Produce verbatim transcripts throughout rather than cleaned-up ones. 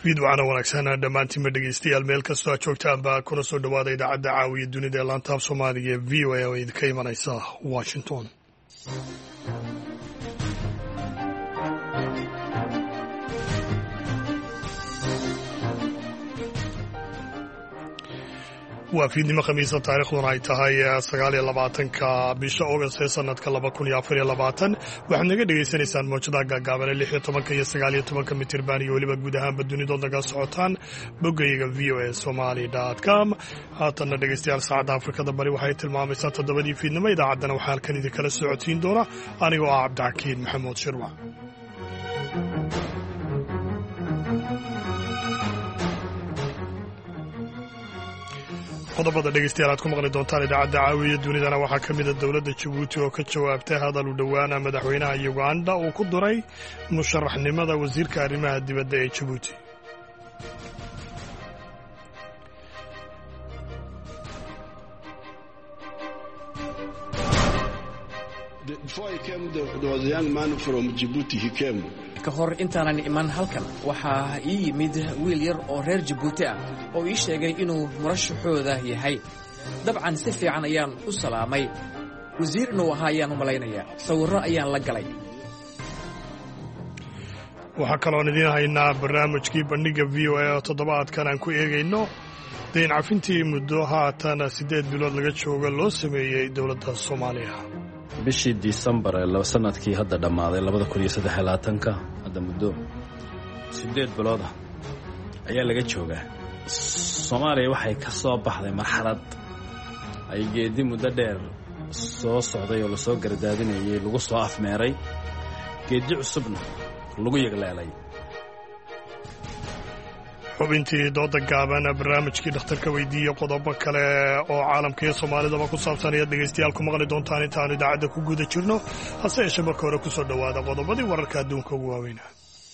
fiidwacana wanaagsan dhammaantiinba dhegeystayaal meel kastoo aad joogtaanba kuna soo dhowaada idaacadda caawiya dunida ee laantaab soomaaliga ee v o a oo idinka imanaysa washington. waa fiidnimo khamiisa taariikhduna ay tahay sagaal iyo labaatanka bisha august ee sanadka laba kun iyo afar iyo labaatan waxaad naga dhegaysanaysaan mawjadaha gaagaaban lix iyo tobanka iyo sagaal iyo tobanka mitirban iyo weliba guud ahaanba dunidood naga socotaan boggayaga v o a somali dot com. haatanna dhegeystayaal saacadda afrikada bari waxay tilmaamaysaa toddobadii fiidnimo. idaacaddana waxaa halkan idinkala socodsiin doona anigoo ah cabdixakiin maxamuud shirwac. qodobada dhegeystayaal aad ku maqli doontaan idaacadda caawiya dunidana waxaa ka mida dowladda jabuuti oo ka jawaabtay hadal u dhowaana madaxweynaha uganda uu ku duray musharaxnimada wasiirka arrimaha dibadda ee jabuuti. ka hor intaanan iman halkan waxaa ii yimid wiil yar oo reer jabuuti ah oo ii sheegay inuu murashaxooda yahay. dabcan si fiican ayaan u salaamay. wasiir inuu ahaa ayaan u malaynayaa. sawirro ayaan la galay. waxaa kaloon idiin haynaa barnaamijkii bandhigga v o a oo toddobaadkan aan ku eegayno dayn cafintii muddo haatan siddeed bilood laga jooga loo sameeyey dowladda soomaaliya. bishii disembar ee sanadkii hadda dhammaaday labada kun iyo saddex iyo labaatanka hadda muddo siddeed bilood ah ayaa laga joogaa. soomaaliya waxay ka soo baxday marxalad ay geedi muddo dheer soo socday oo lasoo gardaadinayay lagu soo afmeeray, geedi cusubna lagu yegleelay. xubintii dooda gaaban, barnaamijkii dhakhtarka weydiiya, qodobo kale oo caalamka iyo soomaalidaba ku saabsan ayaad dhegaystayaal ku maqli doontaan intaanu idaacadda ku guda jirno. hase yeeshee marka hore ku soo dhowaada qodobadii wararka adduunka ugu waaweynaa.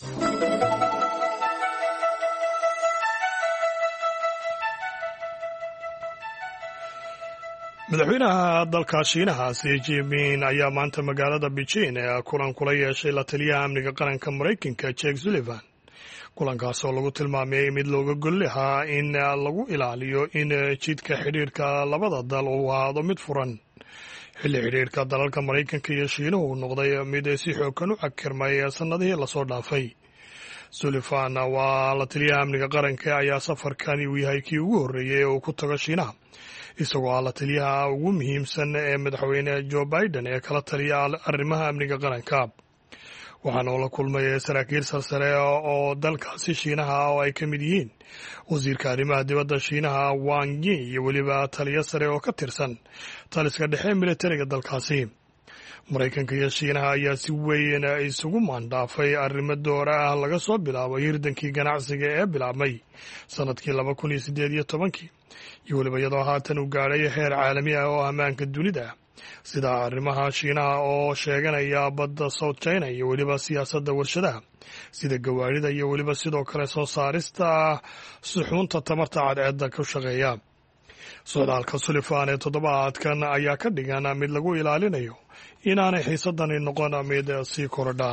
madaxweynaha dalka shiinaha xi jinping ayaa maanta magaalada beijing ee kulan kula yeeshay la taliyaha amniga qaranka maraykanka Jake Sullivan. kulankaas oo lagu tilmaamay mid looga gol lahaa in lagu ilaaliyo in jidka xidhiirka labada dal uu ahaado mid furan xilli xidhiirka dalalka maraykanka iyo shiinuhu uu noqday mid si xooggan u cakirmay sannadihii lasoo dhaafay. Sullivan waa la taliyaha amniga qaranka ayaa safarkani uu yahay kii ugu horreeyey ee uu ku tago shiinaha, isagoo ah la taliyaha ugu muhiimsan ee madaxweyne Joe Biden ee kala taliya arrimaha amniga qaranka. waxaana uu la kulmay saraakiil sarsare oo dalkaasi shiinaha oo ay ka mid yihiin wasiirka arrimaha dibadda shiinaha Wang Yi iyo weliba taliyo sare oo ka tirsan taliska dhexe militariga dalkaasi. maraykanka iyo shiinaha ayaa si weyn isugu maandhaafay arrimo doora ah laga soo bilaabay hirdankii ganacsiga ee bilaabmay sanadkii laba kun iyo siddeed iyo tobankii iyo weliba iyadoo haatan uu gaadhay heer caalami ah oo ammaanka dunida sida arrimaha shiinaha oo sheeganaya badda South China iyo weliba siyaasadda warshadaha sida gawaarida iyo weliba sidoo kale soo saarista suxuunta tamarta cadceedda ku shaqeeya. socdaalka Sullivan ee toddobaadkan ayaa ka dhigan mid lagu ilaalinayo inaanay xiisadani noqon mid sii korodha.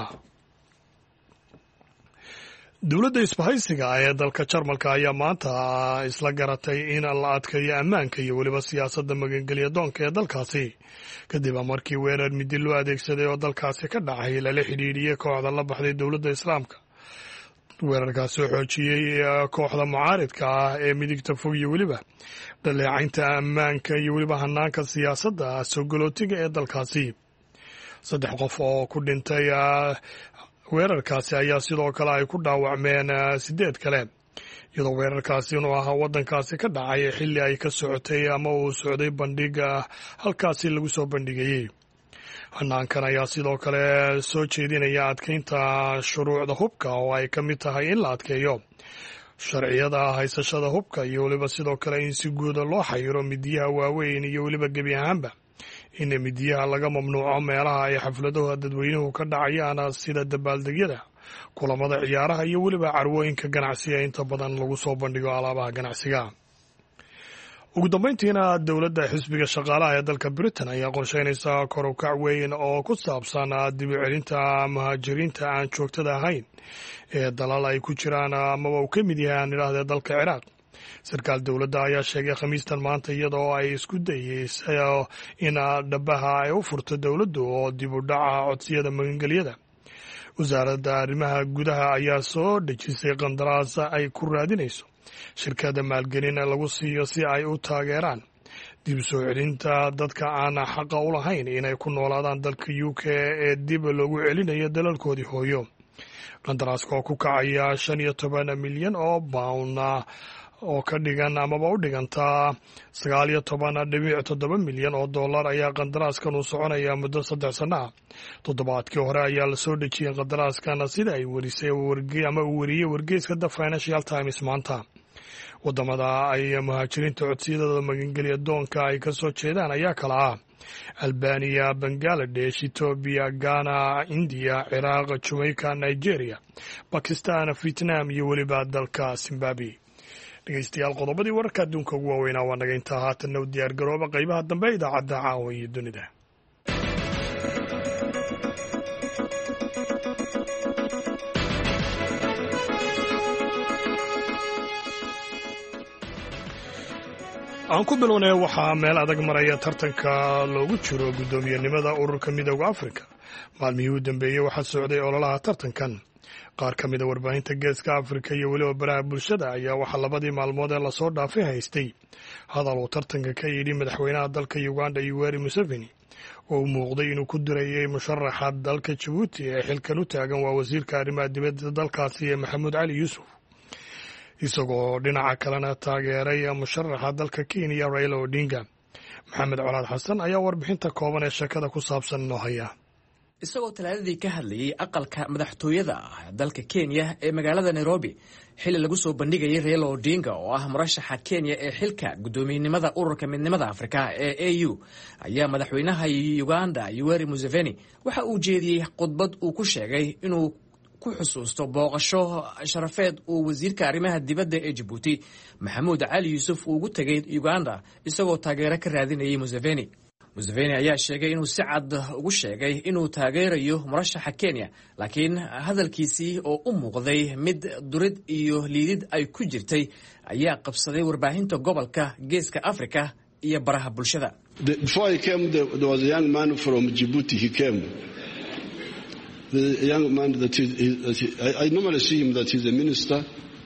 dowladda isbahaysiga ee dalka Jarmalka ayaa maanta isla garatay in la adkeeyo ammaanka iyo weliba siyaasadda magangelya doonka ee dalkaasi kadib markii weerar midi loo adeegsaday oo dalkaasi ka dhacay lala xidhiidhiyey kooxda la baxday dowladda islaamka. weerarkaasi oo xoojiyey kooxda mucaaridka ah ee midigta fog iyo weliba dhaleecaynta ammaanka iyo weliba hanaanka siyaasadda soo-galootiga ee dalkaasi. saddex qof oo ku dhintay weerarkaasi ayaa sidoo kale ay ku dhaawacmeen siddeed kale, iyadoo weerarkaasi inuu ahaa waddankaasi ka dhacay xilli ay ka socotay ama uu socday bandhiga halkaasi lagu soo bandhigayey. hanaankan ayaa sidoo kale soo jeedinaya adkeynta shuruucda hubka oo ay ka mid tahay in la adkeeyo sharciyada haysashada hubka iyo weliba sidoo kale in si guuda loo xayiro midiyaha waaweyn iyo weliba gebi ahaanba in midiyaha laga mamnuuco meelaha ay xafladaha dadweynuhu ka dhacayaan sida dabaaldegyada, kulamada ciyaaraha iyo weliba carwooyinka ganacsiga inta badan lagu soo bandhigo alaabaha ganacsiga. ugu dambayntiina dowladda xisbiga shaqaalaha ee dalka britain ayaa qorsheynaysa kor u kac weyn oo ku saabsan dib u celinta muhaajiriinta aan joogtada ahayn ee dalal ay ku jiraan amaba uu ka mid yahay aan idhaahdee dalka ciraaq. sarkaal dowladda ayaa sheegay khamiistan maanta iyadoo ay isku dayeysay in dhabaha ay u furto dowladdu oo dib u dhaca codsiyada magangelyada. wasaaradda arrimaha gudaha ayaa soo dhejisay qandaraas ay ku raadinayso shirkada maalgelin lagu siiyo si ay u taageeraan dib soo celinta dadka aan xaqa u lahayn inay ku noolaadaan dalka u k ee dib loogu celinayo dalalkoodii hooyo. qandaraaska oo ku kacaya shan iyo toban milyan oo pound oo ka dhigan amaba u dhigantaa sagaal iyo toban dhibic toddoba milyan oo dollar ayaa qandaraaskan uu soconaya muddo saddex sanno ah. toddobaadkii hore ayaa la soo dhejiyey qandaraaskan sida ay warisay ama uu wariyey wargeyska The Financial Times maanta. wadamada ay muhaajiriinta codsiyadooda magangelya doonka ay ka soo jeedaan ayaa kala ah albaniya, bangaladesh, etoobiya, ghana, indiya, ciraaq, jamaica, nigeria, bakistan, vietnam iyo weliba dalka zimbabwe. dhegeystayaal qodobadii wararka adduunka ugu waaweynaa waa naga intaa. haatanna u diyaar garooba qaybaha dambe idaacadda caawa iyo dunida. aan ku bilownay waxaa meel adag maraya tartanka loogu jiro guddoomiyenimada ururka midooda afrika. maalmihii u dambeeyey waxaa socday ololaha tartankan. qaar ka mida warbaahinta geeska afrika iyo weliba baraha bulshada ayaa waxaa labadii maalmood ee lasoo dhaafay haystay hadal uu tartanka ka yidhi madaxweynaha dalka uganda yoweri museveni oo u muuqday inuu ku dirayay musharaxa dalka jabuuti ee xilkan u taagan waa wasiirka arrimaha dibadda dalkaasi ee maxamuud cali yuusuf, isagoo dhinaca kalena taageeray musharaxa dalka kenya raila odinga. maxamed colaad xasan ayaa warbixinta kooban ee sheekada ku saabsan noo haya. isagoo talaadadii ka hadlayay aqalka madaxtooyada ah dalka kenya ee magaalada nairobi xilli lagu soo bandhigayay raila odinga oo ah murashaxa kenya ee xilka guddoomiyenimada ururka midnimada afrika ee a u ayaa madaxweynaha uganda yoweri museveni waxa uu jeediyey khudbad uu ku sheegay inuu ku xusuusto booqasho sharafeed uu wasiirka arrimaha dibadda ee jabuuti maxamuud cali yuusuf uu ugu tegay uganda isagoo taageero ka raadinayay museveni. museveni ayaa sheegay inuu si cad ugu sheegay inuu taageerayo murashaxa kenya, laakiin hadalkiisii oo u muuqday mid durid iyo liidid ay ku jirtay ayaa qabsaday warbaahinta gobolka geeska afrika iyo baraha bulshada. The young man that is, he, I, I normally see him that he's a minister.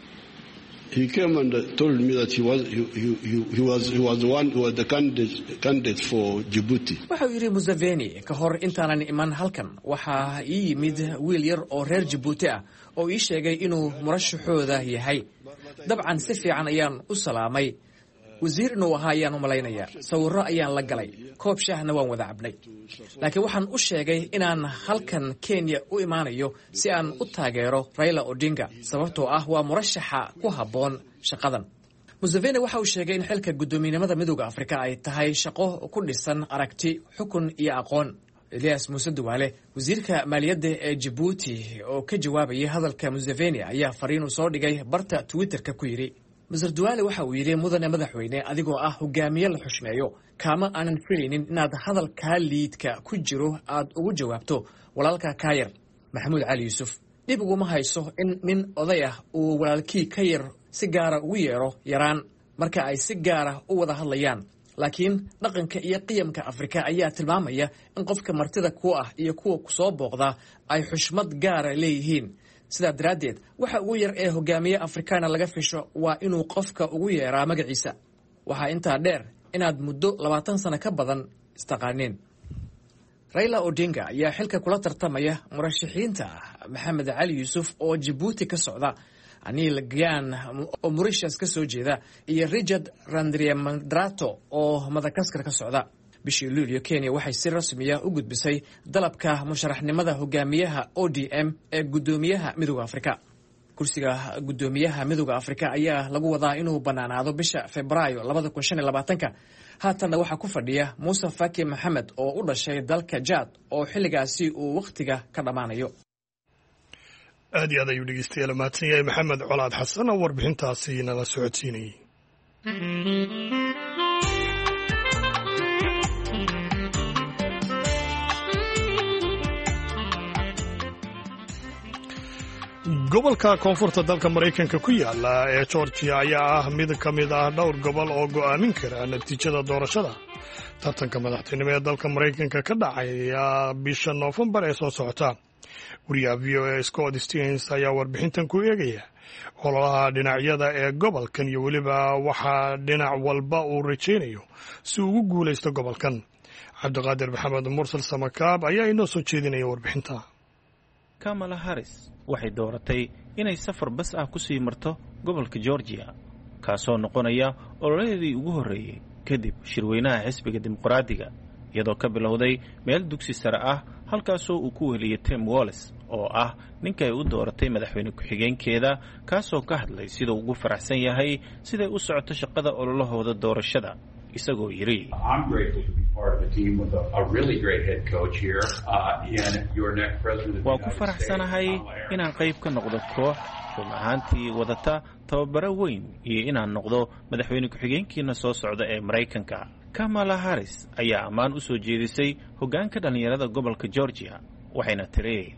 He came and told me that he was he, he, he was he was the one who was the candidate candidate for Djibouti. Waxa uu yiri Museveni ka hor intaanan iman halkan waxa ii yimid wiil yar oo reer Djibouti ah oo ii sheegay inuu murashaxooda yahay. dabcan si fiican ayaan u salaamay. wasiir inuu ahaa ayaan u malaynayaa. sawirro ayaan la galay. koob shaahna waan wada cabnay. laakiin waxaan u sheegay inaan halkan Kenya u imaanayo si aan u taageero Raila Odinga sababtoo ah waa murashaxa ku habboon shaqadan. Museveni waxa uu sheegay in xilka guddoomiyenimada midowga Afrika ay tahay shaqo ku dhisan aragti, xukun iyo aqoon. Elias Muuse Duwale, wasiirka maaliyadda ee Djibouti oo ka jawaabayay hadalka Museveni ayaa fariin u soo dhigay barta Twitter-ka ku yiri. Mister Duwale waxa uu yiri mudane madaxweyne adigoo ah hogaamiye la xushmeeyo kama aanan filaynin inaad hadalka liidka ku jiro aad ugu jawaabto walaalka ka yar Maxamuud Cali Yuusuf. dib uguma hayso in nin oday ah uu walaalkii ka yar si gaara ugu yeero yaraan marka ay si gaara u wada hadlayaan. laakiin dhaqanka iyo qiyamka Afrika ayaa tilmaamaya in qofka martida ku ah iyo kuwa ku soo booqda ay xushmad gaara leeyihiin. sidaa daraaddeed waxa ugu yar ee hogaamiye Afrikaana laga fisho waa inuu qofka ugu yeeraa magaciisa. waxaa intaa dheer inaad muddo labaatan sano ka badan istaqaaneen. Raila Odinga ayaa xilka kula tartamaya murashaxiinta Maxamed Cali Yuusuf oo Djibouti ka socda, Anil Gyan oo Mauritius ka soo jeeda, iyo Richard Randriamandrato oo Madagascar ka socda. bishii Luulyo Kenya waxay si rasmi ah u gudbisay dalabka musharaxnimada hogaamiyaha O D M ee guddoomiyaha midowga Afrika. kursiga guddoomiyaha midowga Afrika ayaa lagu wadaa inuu banaanaado bisha Febraayo labada kun shan iyo labaatanka. haatanna waxaa ku fadhiya Muuse Faki Maxamed oo u dhashay dalka Jad oo xilligaasi uu waqtiga ka dhamaanayo. aad iyo aad ayuu dhegeystayaal mahadsan yahay Maxamed Colaad Xasan oo warbixintaasi nala socodsiinayay. gobolka koonfurta dalka maraykanka ku yaala ee georgia ayaa ah mid ka mid ah dhowr gobol oo go'aamin kara natiijada doorashada tartanka madaxtinimo ee dalka maraykanka ka dhacaya bisha noofembar ee soo socota. wariyaha v o a Scott Stearns ayaa warbixintan ku eegaya ololaha dhinacyada ee gobolkan iyo weliba waxaa dhinac walba uu rajaynayo si ugu guulaysto gobolkan. cabdiqaadir maxamed mursal samakaab ayaa inoo soo jeedinaya warbixinta. Kamala Harris waxay dooratay inay safar bas ah ku sii marto gobolka Georgia kaasoo noqonaya ololeedii ugu horreeyay kadib shirweynaha xisbiga dimuqraadiga iyadoo ka bilowday meel dugsi sare ah halkaasoo uu ku weliyay Tim Walz oo ah ninka ay u dooratay madaxweyne ku-xigeenkeeda kaasoo ka hadlay sida ugu faraxsan yahay siday u socoto shaqada ololahooda doorashada isagoo yiri waa ku faraxsanahay inaan qayb ka noqdo koox run ahaantii wadata tababaro weyn iyo inaan noqdo madaxweyne ku-xigeenkiina soo socda ee Maraykanka. Kamala Harris ayaa ammaan u soo jeedisay hoggaanka dhalinyarada gobolka Georgia waxayna tiri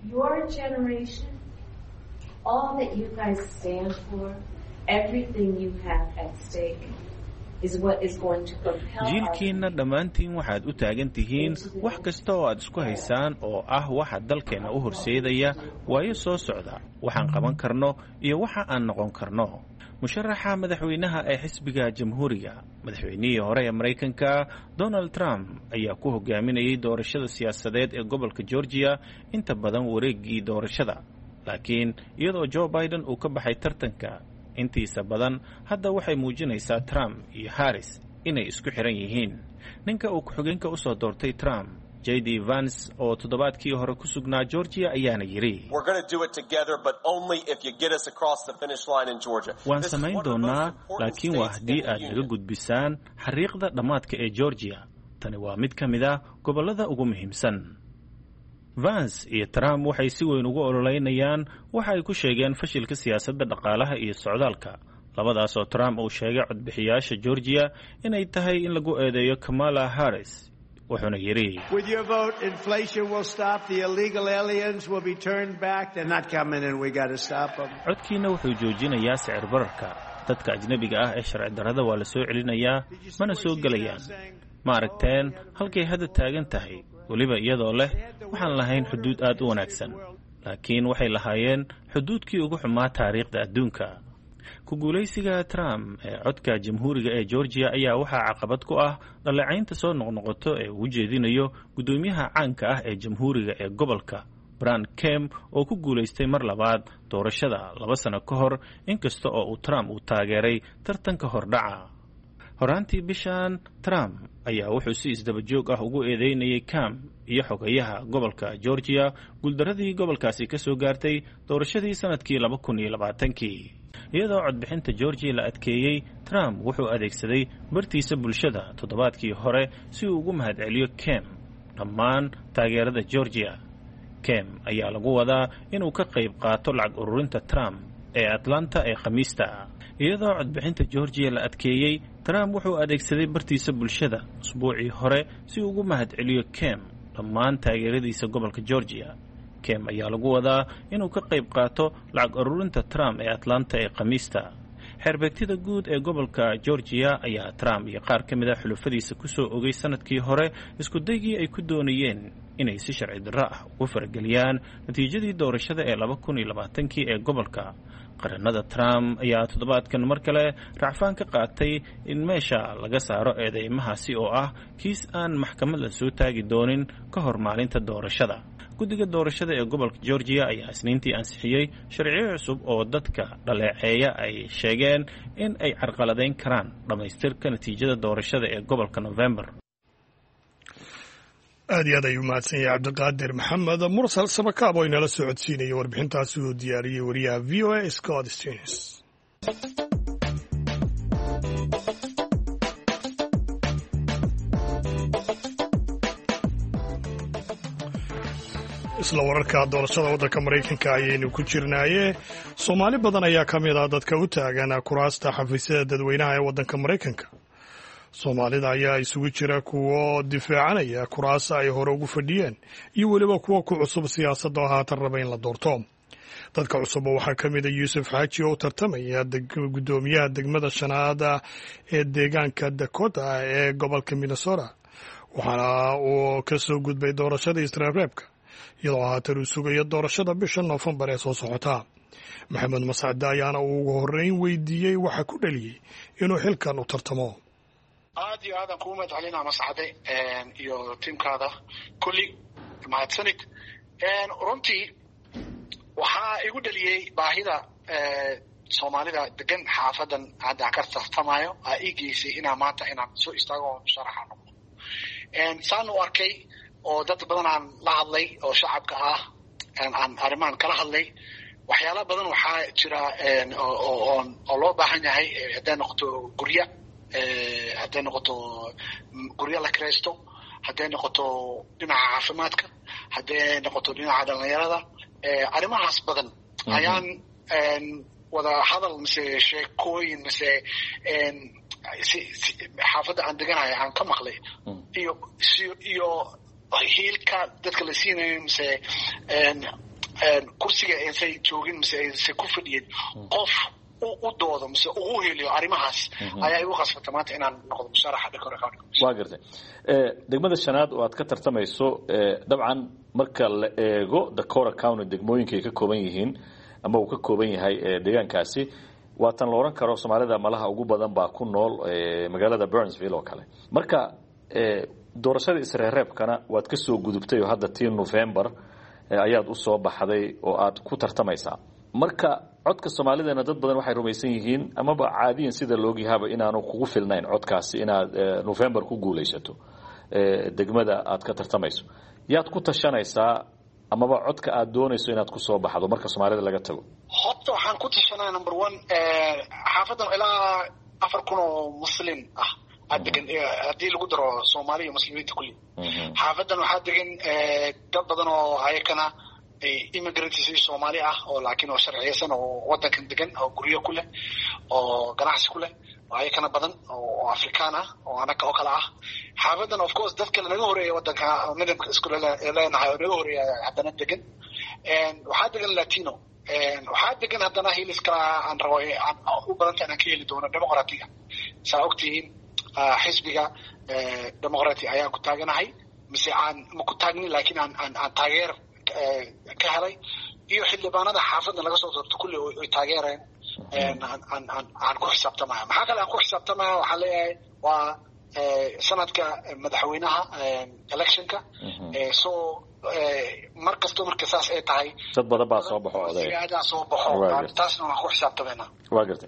jiilkiina dhammaantiin waxaad u taagan tihiin wax kasta oo aad isku haysaan oo ah waxa dalkeenna u horseedaya waayo soo socda waxaan qaban karno iyo waxa aan noqon karno. musharaxa madaxweynaha ee xisbiga jamhuuriga madaxweynihii hore ee Maraykanka Donald Trump ayaa ku hogaaminayay doorashada siyaasadeed ee gobolka Georgia inta badan wareegii doorashada laakiin iyadoo Joe Biden uu ka baxay tartanka intiisa badan hadda waxay muujinaysaa Trump iyo Harris inay isku xiran yihiin. ninka uu ku-xigeenka u soo doortay Trump J D Vance oo toddobaadkii hore ku sugnaa Georgia ayaana yiri waan samayn doonaa laakiin waa haddii aad naga gudbisaan xariiqda dhammaadka ee Georgia. tani waa mid ka mid ah gobollada ugu muhiimsan. Vance iyo Trump waxay si weyn ugu ololeynayaan waxa ay ku sheegeen fashilka siyaasadda dhaqaalaha iyo socdaalka labadaas oo Trump uu sheegay codbixiyaasha Georgia inay tahay in lagu eedeeyo Kamala Harris wuxuuna yiri codkiina wuxuu joojinayaa sicir bararka dadka ajnabiga ah ee sharci darrada waa la soo celinayaa mana soo gelayaan. ma aragteen halkay hadda taagan tahay weliba iyadoo leh waxaan lahayn xuduud aad u wanaagsan laakiin waxay lahaayeen xuduudkii ugu xumaa taariikhda adduunka. ku guulaysiga Trump ee codka jamhuuriga ee Georgia ayaa waxaa caqabad ku ah dhaleecaynta soo noqnoqoto ee uu jeedinayo gudoomiyaha caanka ah ee jamhuuriga ee gobolka Brian Kemp oo ku guulaystay mar labaad doorashada laba sano ka hor inkasta oo uu Trump uu taageeray tartanka hordhaca. horaantii bishan Trump ayaa wuxuu si isdaba joog ah ugu eedeynayay Kemp iyo xogayaha gobolka Georgia guuldaradii gobolkaasi ka soo gaartay doorashadii sanadkii laba kun iyo labaatankii. iyadoo codbixinta Georgia la adkeeyay Trump wuxuu adeegsaday bartiisa bulshada toddobaadkii hore si uu ugu mahadceliyo Kemp dhammaan taageerada Georgia. Kemp ayaa lagu wadaa inuu ka qayb qaato lacag ururinta Trump ee Atlanta ee Khamiista. iyadoo codbixinta Georgia la adkeeyay Trump wuxuu adeegsaday bartiisa bulshada usbuucii hore si uu ugu mahadceliyo Kemp dhammaan taageeradiisa gobolka Georgia. Kemp ayaa lagu wadaa inuu ka qayb qaato lacag ururinta Trump ee Atlanta ee Khamiista. xeerbeegtida guud ee gobolka Georgia ayaa Trump iyo qaar ka mid ah xulufadiisa ku soo ogay sanadkii hore isku daygii ay ku doonayeen inay si sharci darro ah ugu farageliyaan natiijadii doorashada ee laba kun iyo labaatankii ee gobolka. qaranada Trump ayaa toddobaadkan mar kale racfaan ka qaatay in meesha laga saaro eedeymahaasi oo ah kiis aan maxkamad la soo taagi doonin ka hor maalinta doorashada. guddiga doorashada ee gobolka Georgia ayaa isniintii ansixiyay sharciyo cusub oo dadka dhaleeceeya ay sheegeen in ay carqaladeyn karaan dhamaystirka natiijada doorashada ee gobolka November. aad iyo aad ayuu mahadsan yahay cabdiqaadir maxamed mursal samakaab oo inala soo codsiinaya warbixintaasi uu diyaariyey wariyaha v o a Scott Stearns. isla wararka doorashada waddanka Maraykanka ayaynu ku jirnaaye Soomaali badan ayaa ka mid ah dadka u taagan kuraasta xafiisyada dadweynaha ee waddanka Maraykanka. Soomaalida ayaa isugu jira kuwo difaacanaya kuraasta ay hore ugu fadhiyeen iyo weliba kuwa ku cusub siyaasadda oo haatan raba in la doorto. dadka cusub waxaa ka mid a yuusuf xaaji oo u tartamaya guddoomiyaha degmada shanaad ee deegaanka dakota ee gobolka minnesota waxaana uu ka soo gudbay doorashada isreebreebka iyadoo haatan uu sugayo doorashada bisha noofembar ee soo socota maxamed mascade ayaana uu ugu horreyn weydiiyey waxa ku dhaliyey inuu xilkan u tartamo. aad iyo aadan kugu mahadcelinaa mascade iyo tiimkaada kulli mahadsanid. runtii waxaa igu dhaliyey baahida soomaalida degan xaafadan hadda ka tartamayo aa ii geysay inaa maanta inaan soo istaago oo sharaxa noqdo. saan u arkay oo dad badan aan la hadlay oo shacabka ah aan arrimahan kala hadlay waxyaala badan waxaa jira oo loo baahan yahay hadday noqoto gurya hadday noqoto gurya la kiraysto hadday noqoto dhinaca caafimaadka hadday noqoto dhinaca dhalinyarada arrimahaas badan ayaan wada hadal mise sheekooyin mise xaafadda aan deganayo aan ka maqlay iyo iyo hiilka dadka la siinayo mise kursiga aysan joogin mise aysan ku fadhiyin qof u doodo mise ugu heliyo arrimahaas ayaa igu khasbata maanta inaan noqdo musharaxa Dakota County. waa gartay degmada shanaad oo aad ka tartamayso dabcan marka la eego Dakota County degmooyinka ay ka kooban yihiin ama uu ka kooban yahay deegaankaasi waa tan la oran karo Soomaalida malaha ugu badan baa ku nool magaalada Burnsville oo kale. marka doorashada isreebreebkana waad ka soo gudubtay oo hadda tii November ayaad u soo baxday oo aad ku tartamaysaa. marka codka Soomaalidana dad badan waxay rumaysan yihiin amaba caadiyan sida loogi haba inaanu kugu filnayn codkaasi inaad November ku guuleysato degmada aad ka tartamayso. yaad ku tashanaysaa amaba codka aad doonayso inaad ku soo baxdo marka Soomaalida laga tago? horta waxaan ku tashanaa number one xaafadan ilaa afar kun oo muslim ah degan haddii lagu daro Soomaali iyo muslimiinta kulli. xaafadan waxaa degan dad badan oo ayakana immigrants Soomaali ah oo laakiin oo sharciyeysan oo wadankan degan oo guryo ku leh oo ganacsi ku leh oo ayakana badan oo Afrikaan ah oo anaka oo kala ah. xaafadan of course dadka naga horeeyay wadanka midabka isku leenahay oo naga horeeyay haddana degan waxaa degan Latino waxaa degan haddana hiliska aan rabo aan u badanta inaan ka heli doono dimuqraadiga. saa ogtihiin xisbiga dimuqraadi ayaan ku taaganahay mise aan ma ku taagnin laakiin aan aan taageer ka helay iyo xildhibaanada xaafadda laga soo doorto kulli ay taageereen aan aan aan ku xisaabtamaya. maxaa kale aan ku xisaabtamaya waxaa leeyahay waa sanadka madaxweynaha electionka so mar kasto marka saas ay tahay dad badan baa soo baxo oday soo baxo taasna waan ku xisaabtamayna. waa gartay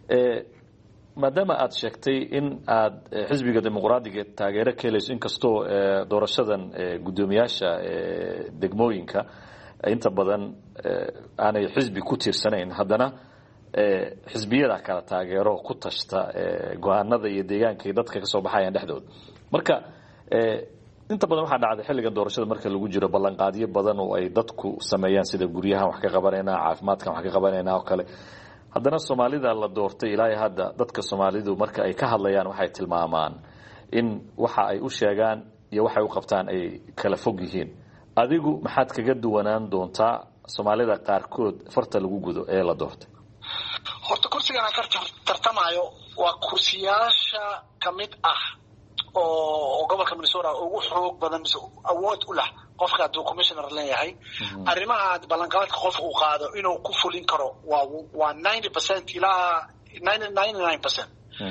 maadaama aad sheegtay in aad xisbiga dimuqraadiga taageero ka helayso inkastoo doorashadan guddoomiyaasha degmooyinka inta badan aanay xisbi ku tiirsanayn haddana xisbiyada kala taageero ku tashta go'aanada iyo deegaanka ay dadka ka soo baxayaan dhexdooda. marka inta badan waxaa dhacday xilligan doorashada marka lagu jiro ballanqaadyo badan oo ay dadku sameeyaan sida guryahan wax ka qabanayna caafimaadkan wax ka qabanayna oo kale. haddana Soomaalida la doortay ilaa hadda dadka Soomaalidu marka ay ka hadlayaan waxay tilmaamaan in waxa ay u sheegaan iyo waxa ay u qabtaan ay kala fog yihiin. adigu maxaad kaga duwanaan doontaa Soomaalida qaarkood farta lagu gudo ee la doortay? horta kursigan aan ka tartamayo waa kursiyaasha kamid ah oo gobolka Minnesota ugu xoog badan mise awood u leh qofka hadduu commissioner leeyahay arrimaha ballanqaadka qof uu qaado inuu ku fulin karo waa waa ninety percent ilaa ninety-nine percent.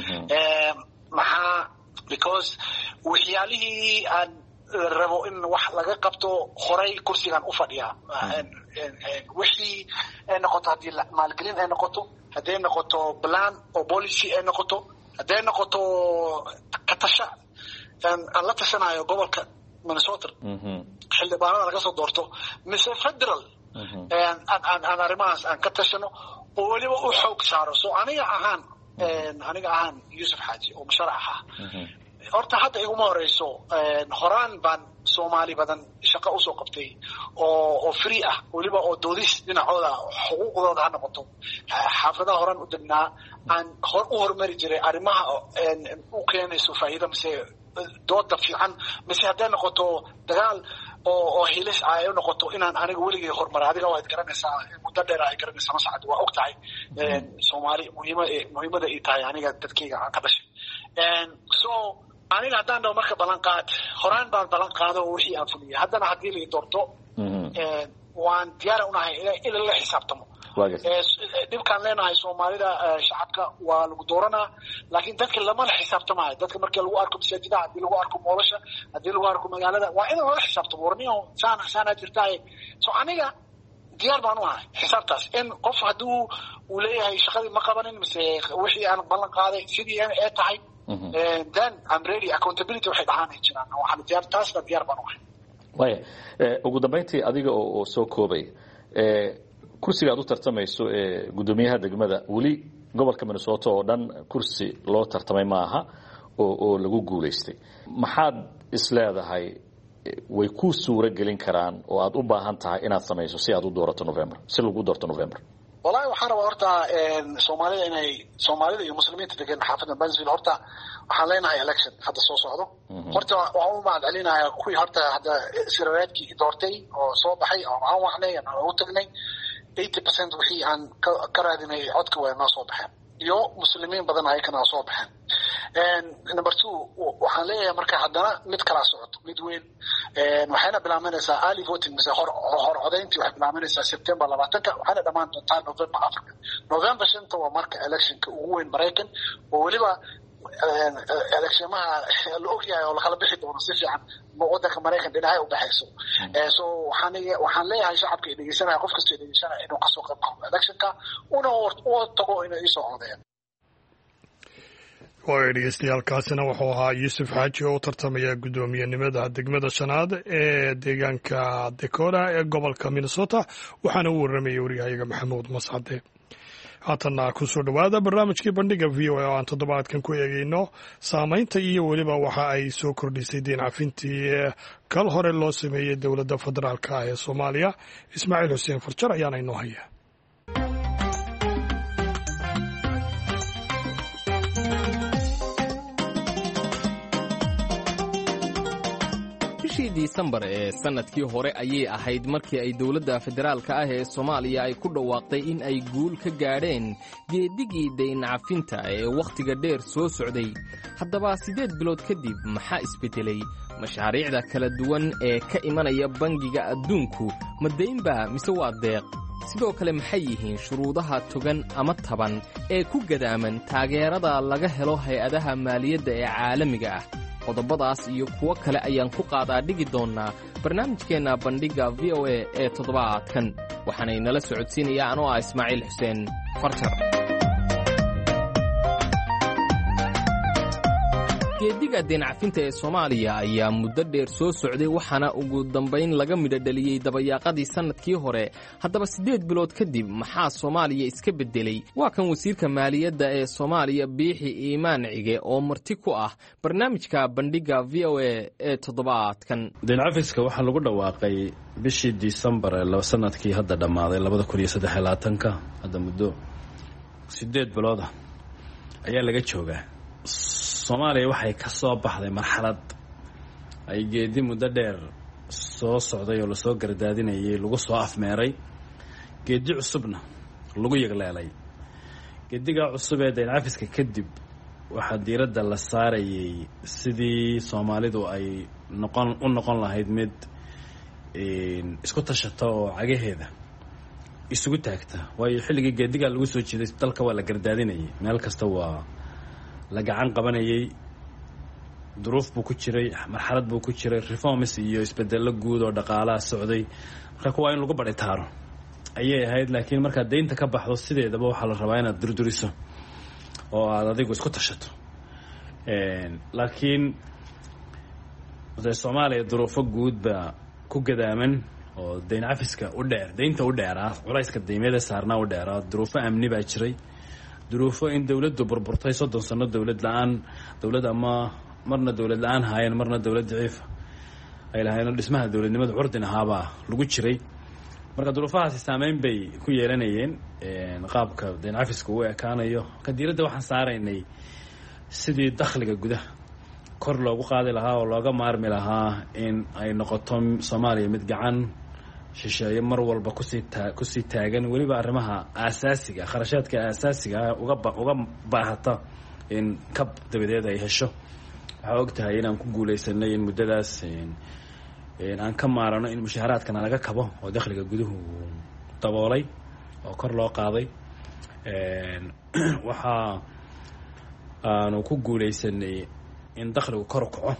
maxaa because waxyaalihii aan rabo in wax laga qabto horay kursigan u fadhiyaa. wixii ay noqoto haddii maalgelin ay noqoto hadday noqoto plan oo policy ay noqoto hadday noqoto katasha aan la tashanayo gobolka Minnesota xildhibaanada laga soo doorto mise federal aan arrimahaas aan ka tashano oo weliba u xoog saaro. so aniga ahaan aniga ahaan Yuusuf Xaaji oo musharax ah horta hadda iguma horeyso horaan baan Soomaali badan shaqo u soo qabtay oo oo free ah weliba oo doodis dhinacooda xuquuqdooda ha noqoto xaafadaha horaan u degnaa aan hor u hormari jiray arrimaha u keenayso faa'iido mise dooda fiican mise hadday noqoto dagaal oo oo hilis ay noqoto inaan aniga weligay horumar adiga waad garanaysaa muddo dheer ay garanaysaa masacad waa og tahay Soomaali muhiimada muhiimada ay tahay aniga dadkayga aan ka dhashay so aniga haddaan dhaw marka ballan qaad horaan baan ballan qaado wixii aan fuliyay haddana haddii la doorto waan diyaar u nahay ila la xisaabtamo dhibkaan leenahay Soomaalida shacabka waa lagu dooranaa laakiin dadka lama la xisaabtamayo dadka markii lagu arko masaajida haddii lagu arko moolasha haddii lagu arko magaalada waa in la xisaabtamo warniyo saan saan jirtay so aniga diyaar baan u ahay xisaabtaas in qof hadduu uu leeyahay shaqadii ma qabanin mise wixii aan ballan qaaday sidii ay tahay then I'm ready accountability waxay dhahaan jiraan waxaan diyaar taas diyaar baan u ahay waaya ugu dambeyntii adiga oo soo koobay kursiga aad u tartamayso ee gudoomiyaha degmada wali gobolka Minnesota oo dhan kursi loo tartamay maaha oo oo lagu guuleystay maxaad isleedahay way ku suura gelin karaan oo aad u baahan tahay inaad samayso si aad u doorato November si lagu doorto November wallahi waxaan rabaa horta Soomaalida inay Soomaalida iyo muslimiinta degan xaafadda Banzil horta waxaan leenahay election hadda soo socdo horta waxaan u mahad celinayaa kuwii horta hadda siraadkii doortay oo soo baxay oo aan waxnay aan u tagnay eighty percent wixii aan ka raadinay codka way noo soo baxeen iyo muslimiin badan ay kana soo baxeen and number two waxaan leeyahay marka haddana mid kala socoto mid weyn een waxayna bilaabanaysaa early voting mise hor hor codeyntii waxay bilaabanaysaa September labaatanka waxaana dhamaan doontaa November Africa November shanta waa marka electionka ugu weyn Mareykan oo waliba electionaha la ogyahay oo la kala bixi doono si fiican waddanka Mareykan dhinacay u baxayso so waxaan waxaan leeyahay shacabka ee dhageysanaya qof kasta ee dhageysanaya inuu ka soo qayb qaato electionka una oo tago inay isoo codeeyaan waa dhegeystayaaalkaasina wuxuu ahaa Yuusuf Xaaji oo tartamaya gudoomiyenimada degmada shanaad ee deegaanka Dakota ee gobolka Minnesota waxaana uu waramayay wariyahayaga Maxamuud Mascade haatana ku soo dhawaada barnaamijkii bandhiga V O A oo aan toddobaadkan ku eegayno saamaynta iyo weliba waxa ay soo kordhisay deyn cafintii kal hore loo sameeyey dowladda federaalka ah ee Soomaaliya Ismaaciil Xuseen Farjar ayaana inoo haya Disembar ee sanadkii hore ayay ahayd markii ay dawladda federaalka ah ee Soomaaliya ay ku dhawaaqday in ay guul ka gaadheen geedigii deyn cafinta ee wakhtiga dheer soo socday haddaba sideed bilood kadib maxaa isbedelay mashaariicda kala duwan ee ka imanaya bangiga adduunku ma deynba mise waa deeq sidoo kale maxay yihiin shuruudaha togan ama taban ee ku gadaaman taageerada laga helo hay-adaha maaliyadda ee caalamiga ah qodobadaas iyo kuwo kale ayaan ku qaadaa dhigi doonnaa barnaamijkeenna bandhigga V O A ee toddobaadkan waxaana inala socodsiinayaa anoo ah Ismaaciil Xuseen Farjar geediga deyn cafinta ee Soomaaliya ayaa muddo dheer soo socday waxaana ugu dambayn laga midho dhaliyey dabayaaqadii sanadkii hore haddaba sideed bilood kadib maxaa Soomaaliya iska bedelay waa kan wasiirka maaliyadda ee Soomaaliya Biixi Iimaan Cige oo marti ku ah barnaamijka bandhigga V O A ee toddobaadkan deyn cafiska waxaa lagu dhawaaqay bishii December ee sanadkii hadda dhammaaday laba kun iyo saddex iyo labaatan hadda muddo sideed bilood ayaa laga joogaa Soomaaliya waxay ka soo baxday marxalad ay geedi muddo dheer soo socday oo la soo gardaadinayay lagu soo afmeeray geedi cusubna lagu yagleelay geediga cusub ee deyn cafiska kadib waxaa diiradda la saarayay sidii Soomaalidu ay noqon u noqon lahayd mid isku tashato oo cagaheeda isugu taagta waayo xilligii geediga lagu soo jeeday dalka waa la gardaadinayay meel kasta waa la gacan qabanayay duruuf buu ku jiray marxalad buu ku jiray reforms iyo isbedelo guud oo dhaqaalaha socday marka kuwa in lagu badhitaaro ayay ahayd laakiin marka deynta ka baxdo sideedaba waxaa la rabaa inaad durduriso oo aad adigu isku tashato laakiin Soomaaliya duruufo guud baa ku gadaaman oo deyn cafiska u dheer deynta u dheeraa culayska deymeeda saarnaa u dheeraa duruufo amni baa jiray duruufo in dawladdu burburtay soddon sano dawlad la'aan dawlad ama marna dawlad la'aan haayeen marna dawlad daciif ay lahaayeen dhismaha dawladnimada curdin ahaabaa lagu jiray marka duruufahaasi saameyn bay ku yeelanayeen qaabka deyn cafiska uu ekaanayo ka diiradda waxaan saaraynay sidii dakhliga gudaha kor loogu qaadi lahaa oo looga maarmi lahaa in ay noqoto soomaaliya mid gacan shisheeye mar walba kusii taa kusii taagan weliba arrimaha aasaasiga kharashaadka aasaasiga uga uga baahata in kab dabadeed ay hesho waxaa og tahay inaan ku guulaysanay in muddadaas aan ka maarano in mushaaharaadkana laga kabo oo dakhliga guduhu daboolay oo kor loo qaaday waxaa aanu ku guulaysanay in dakhligu kor u kaco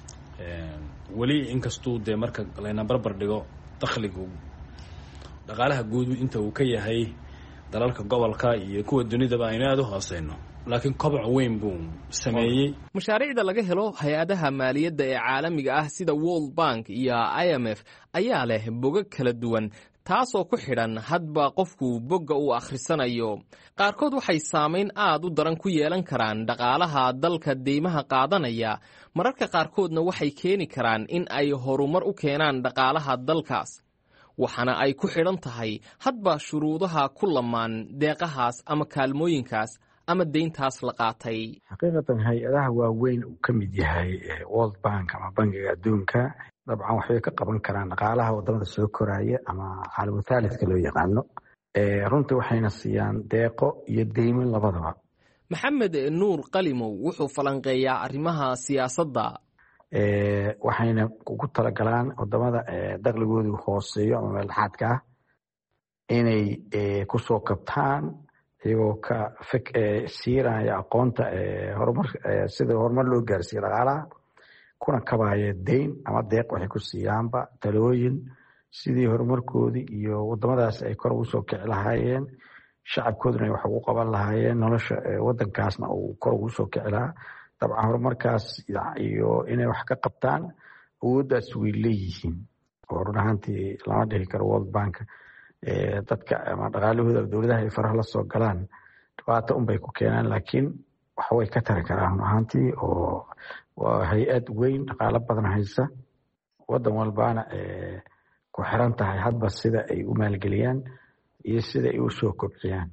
weli inkastuu dee marka layna barbar dhigo dakhligu dhaqaalaha guud inta uu ka yahay dalalka gobolka iyo kuwa dunidaba aynu aada u hooseyno laakiin koboc weyn buu sameeyey mashaariicda laga helo hay-adaha maaliyadda ee caalamiga ah sida World Bank iyo I M F ayaa leh bogag kala duwan taasoo ku xidhan hadba qofku bogga uu akhrisanayo qaarkood waxay saamayn aad u daran ku yeelan karaan dhaqaalaha dalka deymaha qaadanaya mararka qaarkoodna waxay keeni karaan in ay horumar u keenaan dhaqaalaha dalkaas waxaana ay ku xidhan tahay hadba shuruudaha ku lamaan deeqahaas ama kaalmooyinkaas ama deyntaas la qaatay xaqiiqatan hay-adaha waaweyn uu ka mid yahay World Bank ama bangiga adduunka dabcan waxay ka qaban karaan dhaqaalaha wadamada soo koraya ama caalamka thalithka loo yaqaano runtii waxayna siiyaan deeqo iyo deymo labadaba maxamed nuur qalimow wuxuu falanqeeyaa arrimaha siyaasadda waxayna ugu talagalaan wadamada dakhligoodu hooseeyo ama meel dhexaadka ah inay kusoo kabtaan iyagoo ka fik siiraya aqoonta horumar sida horumar loo gaarsiiyo dhaqaalaha kuna kabaya deyn ama deeq waxay ku siiyaanba talooyin sidii horumarkoodii iyo wadamadaas ay kor ugu soo kici lahaayeen shacabkooduna ay wax ugu qaban lahaayeen nolosha wadankaasna uu kor ugu soo kici lahaa dabcan horumarkaas iyo inay wax ka qabtaan awooddaas way leeyihiin oo run ahaantii lama dhihi karo World Bank dadka ama dhaqaalahooda dowladaha ay faraha la soo galaan dhibaato unbay ku keenaan laakiin wax way ka tari karaan run ahaantii oo waa hay-ad weyn dhaqaalo badan haysa wadan walbaana ku xiran tahay hadba sida ay u maalgeliyaan iyo sida ay u soo kobciyaan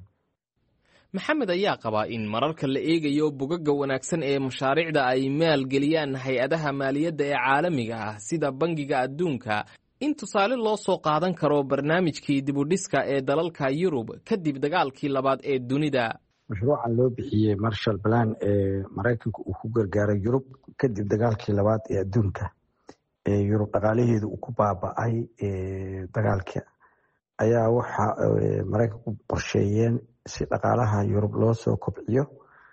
maxamed ayaa qabaa in mararka la eegayo bogagga wanaagsan ee mashaariicda ay maalgeliyaan hay-adaha maaliyadda ee caalamiga ah sida bangiga adduunka in tusaale loo soo qaadan karo barnaamijkii dibudhiska ee dalalka Yurub kadib dagaalkii labaad ee dunida mashruucan loo bixiyey Marshall Plan ee Mareykanka uu ku gargaaray Yurub kadib dagaalkii labaad ee adduunka ee Yurub dhaqaalaheedu uu ku baaba'ay ee dagaalka ayaa waxa Mareykanku qorsheeyeen si dhaqaalaha Yurub loo soo kobciyo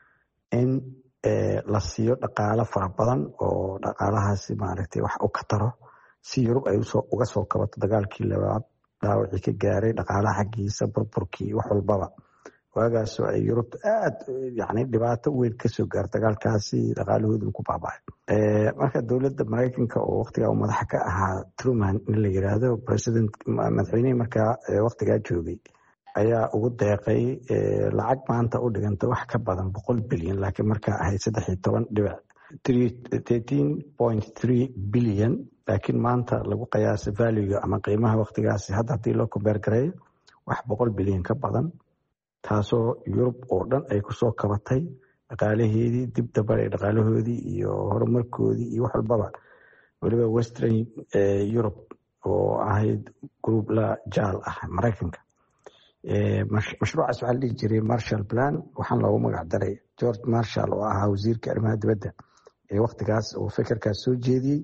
in la siiyo dhaqaale fara badan oo dhaqaalahaasi maaragtay wax u ka taro si Yurub ay uga soo kabato dagaalkii labaad dhaawacii ka gaaray dhaqaalaha xaggiisa burburkii wax walbaba waagaasoo ay Yurub aad yani dhibaato weyn ka soo gaartay dagaalkaasi dhaqaalahoodu ku baaba'ay marka dowladda Mareykanka oo waqtigaa uu madaxa ka ahaa Truman in la yiraahdo president madaxweynihii markaa waqtigaa joogay ayaa ugu deeqay lacag maanta u dhiganta wax ka badan boqol bilyan laakiin markaa ahayd saddex iyo toban dhibic thirteen point three bilyan laakiin maanta lagu qiyaasay value ama qiimaha waqtigaasi hadda haddii loo kombeer gareeyo wax boqol bilyan ka badan taasoo Yurub oo dhan ay kusoo kabatay dhaqaalaheedii dib dabaray dhaqaalahoodii iyo horumarkoodii iyo wax walbaba weliba Western Europe oo ahayd group la jaal ah Mareykanka mashruucaas waxaa la dhihi jiray Marshall Plan waxaan loogu magac daray George Marshall oo ahaa wasiirka arrimaha dibadda ee waqtigaas oo fikirkaas soo jeediyey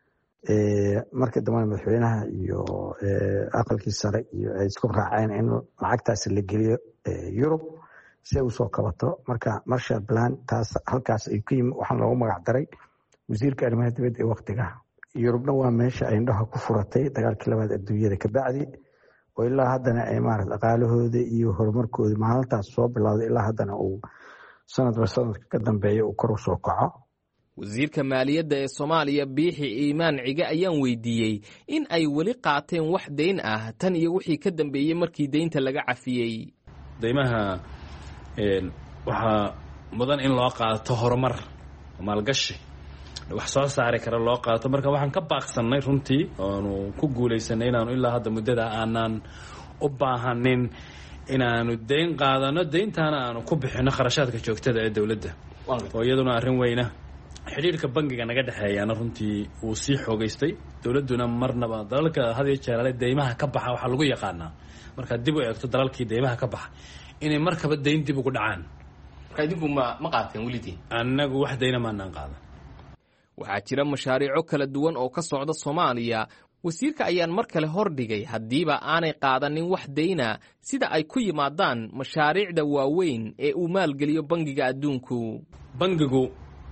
markii dambena madaxweynaha iyo aqalkii sare iyo ay isku raaceen in lacagtaasi la geliyo Yurub si ay usoo kabato marka Marshall Plan taas halkaas ay ku yimi waxaan loogu magac daray wasiirka arrimaha dibadda ee waqtigaa Yurubna waa meesha ay indhaha ku furatay dagaalkii labaad adduunyada ka bacdi oo ilaa haddana ay maaragtay dhaqaalahooda iyo horumarkooda maalintaas soo bilowday ilaa haddana uu sanadba sanadka ka dambeeya uu kor u soo kaco wasiirka maaliyadda ee Soomaaliya Biixi Iimaan Cige ayaan weydiiyey in ay weli qaateen wax deyn ah tan iyo wixii ka dambeeyay markii deynta laga cafiyey deymaha een waxa mudan in loo qaato horumar maalgashi wax soo saari kara loo qaato marka waxaan ka baaqsanay runtii oonu ku guuleysanay inaanu ilaa hadda muddada aanan u baahanin inaanu deyn qaadano deyntaana aanu ku bixino kharashaadka joogtada ee dowladda oo iyaduna arrin weyna xidhiirka bangiga naga dhexeeyaana runtii wuu sii xoogaystay. dowladduna marnaba dalalka had iyo jeer deymaha ka baxa waxaa lagu yaqaanaa markaad dib u eegto dalalkii deymaha ka baxa inay markaba dayn dib ugu dhacaan. marka idinku ma ma qaateen welidii? annagu wax dayna maanaan qaadan. waxaa jira mashaariico kala duwan oo ka socda Soomaaliya. wasiirka ayaan mar kale hordhigay haddiiba aanay qaadanin wax dayna sida ay ku yimaadaan mashaariicda waaweyn ee uu maalgeliyo bangiga adduunku. bangigu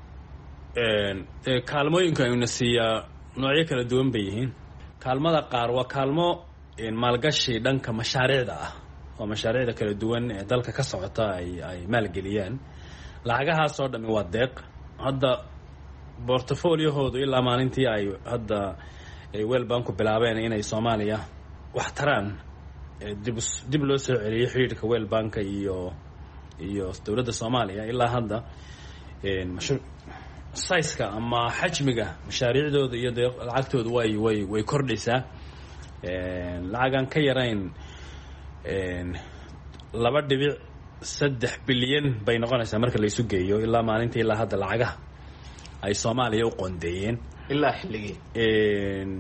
kaalmooyinka ayuuna siiyaa noocyo kala duwan bay yihiin. kaalmada qaar waa kaalmo maalgashi dhanka mashaariicda ah oo mashaariicda kala duwan ee dalka ka socota ay ay maalgeliyaan. lacagahaasoo dhammi waa deeq. hadda portfoliohoodu ilaa maalintii ay hadda World Bank bilaabeen inay Soomaaliya wax taraan dib dib loo soo celiyay xiriirka World Bank iyo iyo dawladda Soomaaliya ilaa hadda een mashruuc size-ka ama xajmiga mashaariicdooda iyo lacagtooda way way way kordhaysaa. een lacagan ka yarayn een laba dhibic saddex bilyan bay noqonaysaa marka la isu geeyo ilaa maalintii ilaa hadda lacagaha ay Soomaaliya u qoondeeyeen ilaa xilligii een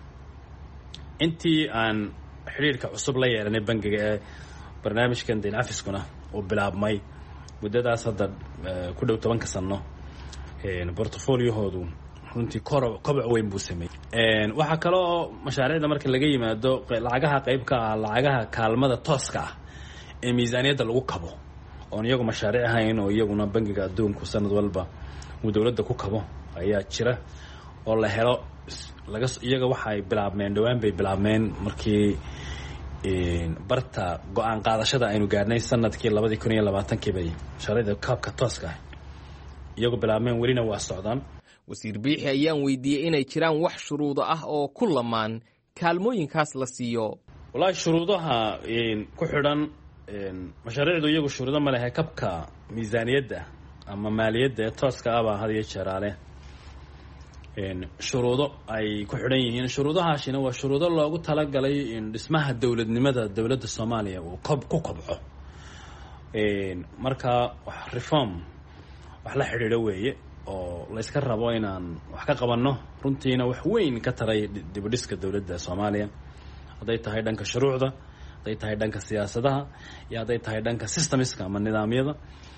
intii aan xiriirka cusub la yeelanay bangiga ee barnaamijkan deyn cafiskuna oo bilaabmay muddadaas hadda ku dhow tobanka sano een portfolio-hoodu runtii koboc weyn buu sameeyey. een waxa kale oo mashaariicda marka laga yimaado lacagaha qaybka ah lacagaha kaalmada tooska ah ee miisaaniyadda lagu kabo oon iyagu mashaariic ahayn oo iyaguna bangiga adduunku sanad walba uu dawladda ku kabo ayaa jira oo la helo laga iyaga waxa ay bilaabmeen dhawaan bay bilaabmeen markii een barta go'aan qaadashada aynu gaarnay sanadkii laba kun iyo labaatan kii bay mashaariicda kaabka tooska ah iyagu bilaabmeen welina waa socdaan. wasiir biixi ayaan weydiiyey inay jiraan wax shuruudo ah oo ku lamaan kaalmooyinkaas la siiyo. wallaahi shuruudaha ku xidhan mashaariicdu iyagu shuruudo ma lehe kabka miisaaniyadda ama maaliyadda ee tooska ah baa had iyo jeeraale shuruudo ay ku xidhan yihiin. shuruudahaasina waa shuruudo loogu talagalay dhismaha dowladnimada dowladda Soomaaliya uu ku kobco. marka wax reform wax la xidhiidho weeye oo la iska rabo inaan wax ka qabanno runtiina wax weyn ka taray dib u dhiska dowladda Soomaaliya hadday tahay dhanka shuruucda hadday tahay dhanka siyaasadaha iyo hadday tahay dhanka systemska ama nidaamyada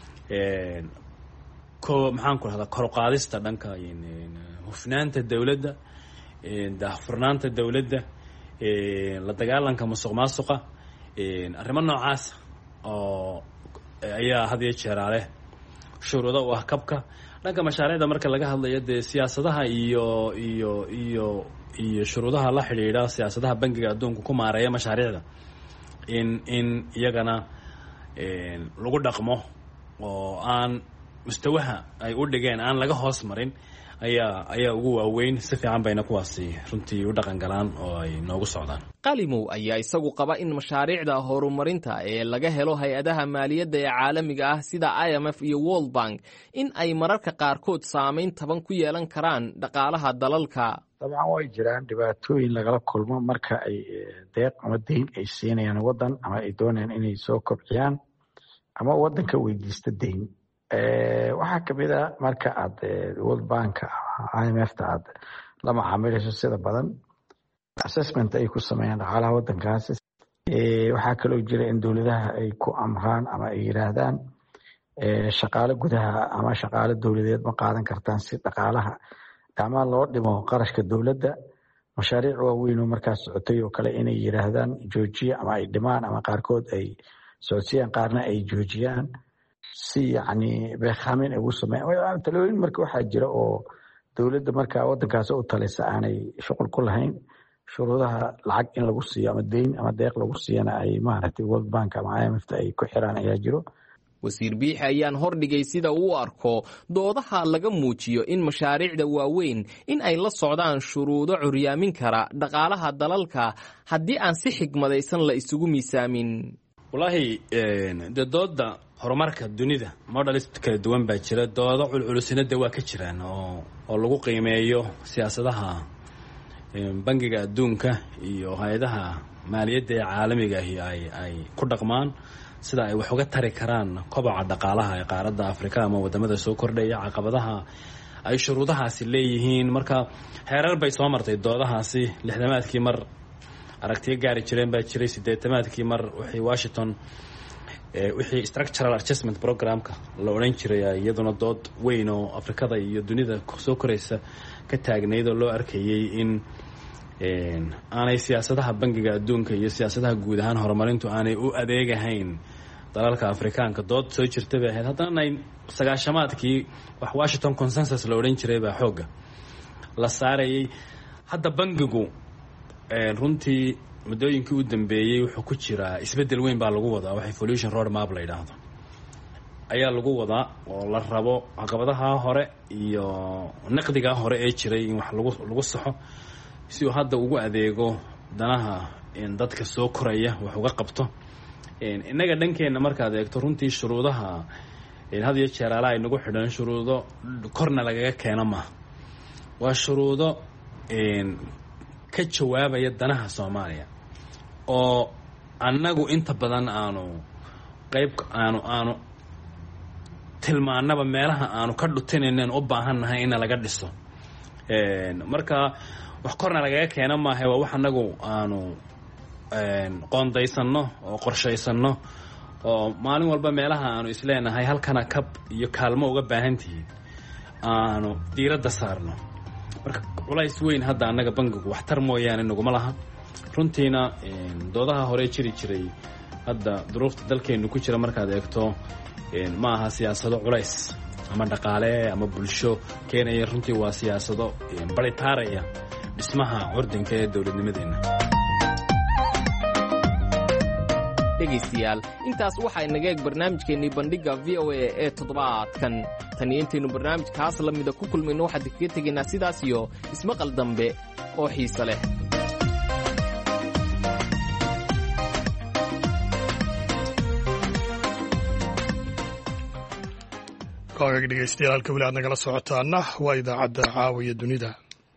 ko maxaan ku rahdaa kor u qaadista dhanka hufnaanta dawladda daahfurnaanta dawladda la dagaalanka musuqmaasuqa arrimo noocaas oo ayaa had iyo jeeraale shuruudo u ah kabka. dhanka mashaariicda marka laga hadlayo dee siyaasadaha iyo iyo iyo iyo shuruudaha la xidhiidha siyaasadaha bangiga adduunka ku maareeya mashaariicda in in iyagana lagu dhaqmo oo aan mustawaha ay u dhigeen aan laga hoos marin ayaa ayaa ugu waaweyn. si fiican bayna kuwaasi runtii u dhaqan galaan oo ay noogu socdaan. qalimow ayaa isagu qaba in mashaariicda horumarinta ee laga helo hay-adaha maaliyadda ee caalamiga ah sida I M F iyo World Bank in ay mararka qaarkood saameyn taban ku yeelan karaan dhaqaalaha dalalka. dabcan way jiraan dhibaatooyin lagala kulmo marka ay deeq ama deyn ay siinayaan waddan ama ay doonayaan inay soo kobciyaan ama waddanka weydiista deyn. waxaa kamid a marka aad World Bank I M F ta aad la macaamilayso sida badan assessment ay ku sameeyaan dhaqaalaha waddankaasi. waxaa kaloo jira in dowladaha ay ku amraan ama ay yiraahdaan shaqaale gudaha ama shaqaale dowladeed ma qaadan kartaan si dhaqaalaha ama loo dhimo qarashka dowladda. mashaariic waaweyn oo markaas socotay oo kale inay yiraahdaan joojiya ama ay dhimaan ama qaarkood ay socodsiiyaan qaarna ay joojiyaan si yani beekhamin ugu sameeyaan. talooyin marka waxaa jira oo dowladda marka waddankaas u talisa aanay shuqul ku lahayn shuruudaha lacag in lagu siiyo ama deyn ama deeq lagu siiyana ay maaragtay World Bank ama I M F ta ay ku xiraan ayaa jiro. wasiir biixi ayaan hordhigay sida uu arko doodaha laga muujiyo in mashaariicda waaweyn in ay la socdaan shuruudo curyaamin kara dhaqaalaha dalalka haddii aan si xigmadaysan la isugu miisaamin. wallaahi de dooda horumarka dunida modalist kala duwan baa jira. doodo culculusinada waa ka jiraan oo oo lagu qiimeeyo siyaasadaha bangiga adduunka iyo hay-adaha maaliyadda ee caalamiga ahi ay ay ku dhaqmaan sida ay wax uga tari karaan koboca dhaqaalaha ee qaaradda Afrika ama wadamada soo kordhaya caqabadaha ay shuruudahaasi leeyihiin. marka xeerar bay soo martay doodahaasi. lixdamaadkii mar aragtiyo gaari jireen baa jiray, siddeetamaadkii mar wixii Washington wixii structural adjustment programka la odhan jiray iyaduna dood weyn oo Afrikada iyo dunida soo koraysa ka taagnayd oo loo arkayay in aanay siyaasadaha bangiga adduunka iyo siyaasadaha guud ahaan horumarintu aanay u adeegahayn dalalka Afrikaanka. dood soo jirtay bay ahayd. haddana sagaashamaadkii wax Washington consensus la odhan jiray baa xooga la saarayay. hadda bangigu runtii muddooyinkii u dambeeyey wuxuu ku jiraa isbeddel weyn baa lagu wadaa. wax evolution road map la yidhaahdo ayaa lagu wadaa oo la rabo caqabadaha hore iyo naqdiga hore ee jiray in wax lagu lagu saxo si uu hadda ugu adeego danaha in dadka soo koraya wax uga qabto. innaga dhankeena markaad eegto runtii shuruudaha had iyo jeer ala ay nagu xidhan shuruudo korna lagaga keeno ma waa shuruudo ka jawaabaya danaha Soomaaliya oo annagu inta badan aanu qayb aanu aanu tilmaanaba meelaha aanu ka dhutinayeen u baahannahay in laga dhiso. marka wax korna lagaga keeno maaha waa wax annagu aanu qoondaysano oo qorshaysano oo maalin walba meelaha aanu isleenahay halkana kab iyo kaalmo uga baahantihiin aanu diiradda saarno. marka culays weyn hadda annaga bangigu waxtar mooyaane naguma laha. runtiina doodaha hore jiri jiray hadda duruufta dalkeenu ku jira markaad eegto ma aha siyaasado culays ama dhaqaale ama bulsho keenaya. runtii waa siyaasado baritaaraya dhismaha curdinka ee dowladnimadeena. dhegaystayaal intaas waxaa inaga eeg barnaamijkeennii bandhigga v o a ee toddobaadkan. tan iyo intaynu barnaamijkaas la mida ku kulmayno waxaan kaga tegaynaa sidaas iyo ismaqal dambe oo xiise leh. kaagag dhegaystayaal halka weli aad nagala socotaana waa idaacadda caawiya dunida.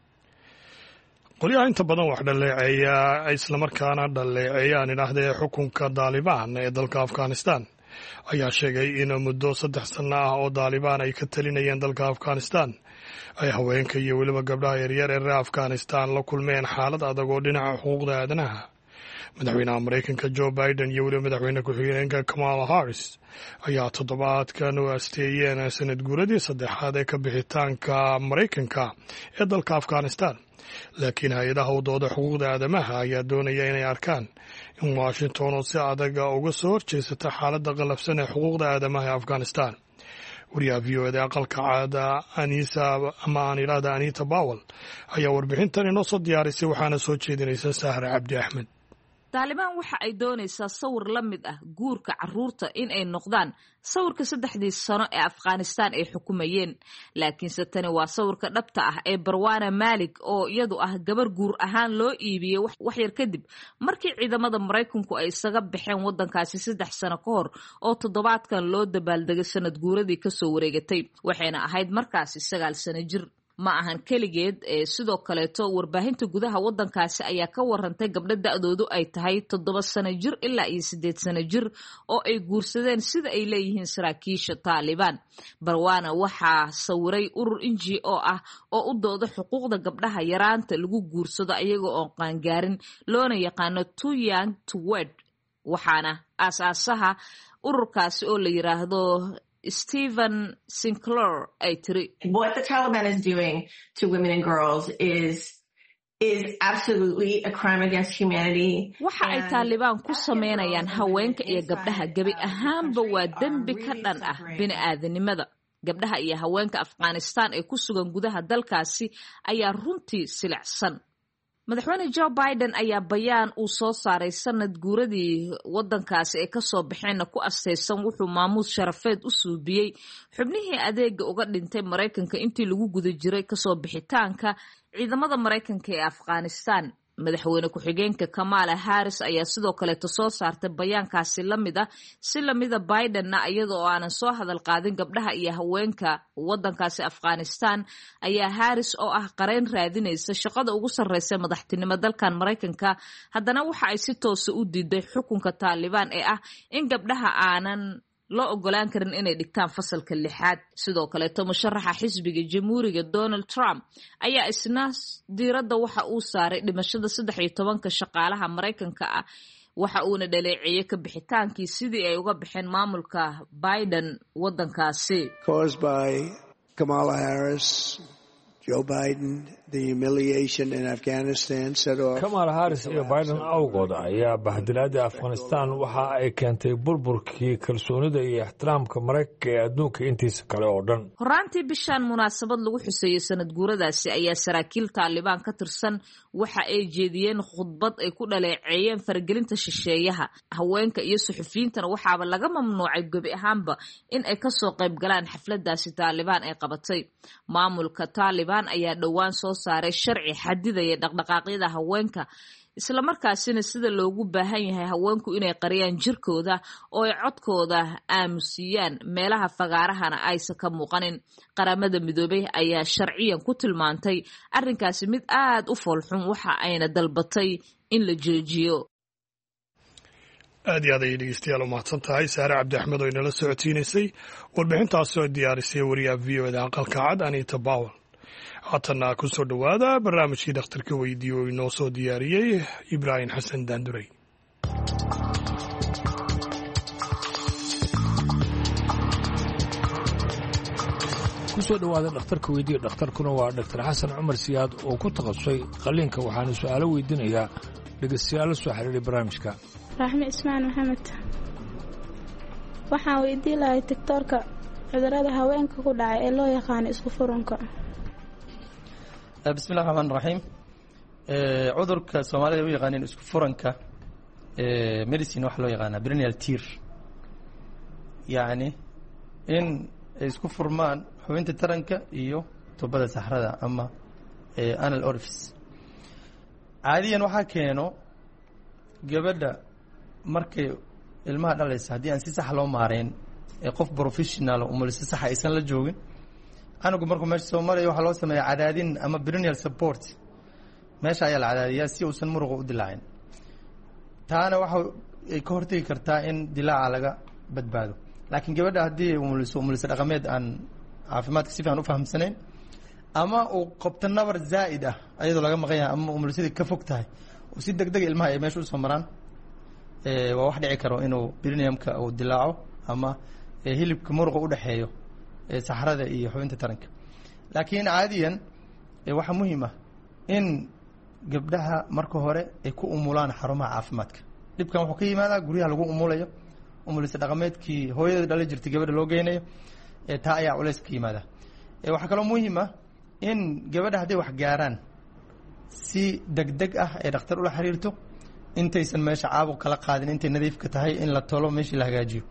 qolyaha inta badan wax dhaleeceeya islamarkaana dhaleeceeyaan idhaahdee xukunka daalibaan ee dalka Afghanistan ayaa sheegay in muddo saddex sano ah oo daalibaan ay ka talinayeen dalka Afghanistan ay haweenka iyo weliba gabdhaha yaryar ee reer Afghanistan la kulmeen xaalad adag oo dhinaca xuquuqda aadanaha. madaxweynaha Mareykanka Joe Biden iyo weliba madaxweyne ku-xigeenka Kamala Harris ayaa toddobaadkan u asteeyeen sanad guuradii saddexaad ee ka bixitaanka Mareykanka ee dalka Afghanistan. laakiin hay-adaha u dooda xuquuqda aadamaha ayaa doonaya inay arkaan in Washington oo si adaga uga soo horjeesata xaaladda qalafsan ee xuquuqda aadamaha ee Afghanistan. wariyaha v o eda aqalka caada Anisa ama aan idhaahda Anita Powell ayaa warbixintan inoo soo diyaarisay waxaana soo jeedinaysa Sahra Cabdi Axmed. Taliban waxa ay doonaysaa sawir la mid ah guurka carruurta in ay noqdaan sawirka saddexdii sano ee Afghanistan ay xukumayeen. laakiinse tani waa sawirka dhabta ah ee Barwana Malik oo iyadu ah gabar guur ahaan loo iibiyey wax yar kadib markii ciidamada Mareykanku ay isaga baxeen wadankaasi saddex sano ka hor oo toddobaadkan loo dabaaldegay sanad guuradii ka soo wareegatay. waxayna ahayd markaasi sagaal sano jir. ma ahan keligeed ee sidoo kaleeto warbaahinta gudaha wadankaasi ayaa ka warantay gabdho da'doodu ay tahay toddoba sano jir ilaa iyo siddeed sano jir oo ay guursadeen sida ay leeyihiin saraakiisha Taliban. Barwana waxaa sawiray urur N G O ah oo u dooda xuquuqda gabdhaha yaraanta lagu guursado ayaga oo qaangaarin loona yaqaano Too Young to Wed. waxaana aasaasaha ururkaasi oo la yiraahdo Stephen Sinclair ay tiri what the Taliban is doing to women and girls is is absolutely a crime against humanity. waxa ay Taliban ku sameynayaan haweenka iyo gabdhaha gabi ahaanba waa dembi ka dhan ah bini'aadanimada. gabdhaha iyo haweenka Afghanistan ee ku sugan gudaha dalkaasi ayaa runtii silicsan. madaxweyne Joe Biden ayaa bayaan uu soo saaray sanad guuradii wadankaasi ee ka soo baxeen ku asteysan wuxuu maamuus sharafeed u suubiyey xubnihii adeega uga dhintay Mareykanka intii lagu guda jiray ka soo bixitaanka ciidamada Mareykanka ee Afghanistan. madaxweyne ku-xigeenka Kamala Harris ayaa sidoo kale soo saartay bayaankaasi lamid ah si lamida Bidenna iyadoo aanan soo hadal qaadin gabdhaha iyo haweenka wadankaasi Afghanistan ayaa Harris oo ah qareen raadinaysa shaqada ugu sarreysa madaxtinimo dalkan Mareykanka haddana waxa ay si toos u diiday xukunka Taliban ee ah in gabdhaha aanan loo ogolaan karin inay dhigtaan fasalka lixaad. sidoo kaleeto musharaxa xisbiga jamhuuriga Donald Trump ayaa isna diiradda waxa uu saaray dhimashada saddex iyo tobanka shaqaalaha Mareykanka ah waxa uuna dhaleeceeyay ka bixitaankii sidii ay uga bixeen maamulka Biden wadankaasi. Caused by Kamala Harris, Joe Biden, the humiliation in Afghanistan set off. Kamala Harris iyo Biden awgood ayaa bahdilaada Afghanistan waxa ay keentay burburkii kalsoonida iyo ixtiraamka Mareykanka ee adduunka intiisa kale oo dhan. Horaantii bishan munaasabad lagu xuseeyay sanad guuradaasi ayaa saraakiil Taliban ka tirsan waxa ay jeediyeen khudbad ay ku dhaleeceeyeen faragelinta shisheeyaha. Haweenka iyo suxufiyiintana waxaaba laga mamnuucay gabi ahaanba in ay ka soo qayb galaan xafladaasi Taliban ay qabatay. Maamulka Taliban ayaa dhowaan soo saaray sharci xadidaya dhaqdhaqaaqyada haweenka isla markaasina sida loogu baahan yahay haweenku inay qariyaan jirkooda oo ay codkooda aamusiyaan meelaha fagaarahana aysan ka muuqanin. Qaramada Midoobay ayaa sharciyan ku tilmaantay arrinkaasi mid aad u foolxun waxa ayna dalbatay in la joojiyo. aad iyo aad ayay dhegeystayaal u mahadsan tahay Saare Cabdi Axmed oo inala socodsiinaysay warbixintaas oo diyaarisay wariyaha V O da aqalka cad Anita Powell. haatana ku soo dhowaada barnaamijkii dhakhtarka weydiiyo oo inoo soo diyaariyey Ibraahim Xasan Daanduray. ku soo dhowaada dhakhtarka weydiiyo. dhakhtarkuna waa Dr Xasan Cumar Siyaad oo ku takhasusay qalliinka. waxaana su'aalo weydiinayaa dhegeystayaal soo xiriiray barnaamijka. Raxmi Ismaan Maxamed, waxaan weydiin lahaa tiktoorka cudurrada haweenka ku dhacay ee loo yaqaan isku furanka. bismillahi raxmaani raxiim. cudurka soomaalida u yaqaaneen isku furanka medicine waxa loo yaqaanaa perineal tear, yacni in ay isku furmaan xubinta taranka iyo tubada saxrada ama anal orifice. caadiyan waxaa keeno gabadha markay ilmaha dhalaysa haddii aan si sax loo maareyn ee qof professional umulisa sax aysan la joogin, anigu markuu meesha soo marayo waxaa loo sameeyaa cadaadin ama perineal support. meesha ayaa la cadaadiyaa si uusan muruqa u dilaacin. taana waxa ay ka hortegi kartaa in dilaaca laga badbaado. laakiin gabadha haddii umuliso umulisa dhaqameed aan caafimaadka si fiican u fahamsanayn ama uu qabto nabar zaa'id ah ayadoo laga maqan yahay ama umulisadii ka fog tahay oo si degdeg ilmaha ay meesha usoo maraan, waa wax dhici karo inuu perineumka uu dilaaco ama hilibka muruqa u dhexeeyo saxrada iyo xubinta taranka. laakiin caadiyan waxaa muhiim ah in gabdhaha marka hore ay ku umulaan xarumaha caafimaadka. dhibkan wuxuu ka yimaadaa guryaha lagu umulayo, umulisa dhaqameedkii hooyada dhala jirtay gabadha loo geynayo, taa ayaa culays ka yimaada. waxaa kaloo muhiim ah in gabadha hadday wax gaaraan si degdeg ah ay dhakhtar ula xiriirto intaysan meesha caabuq kala qaadin, intay nadiifka tahay in la tolo meeshii la hagaajiyo.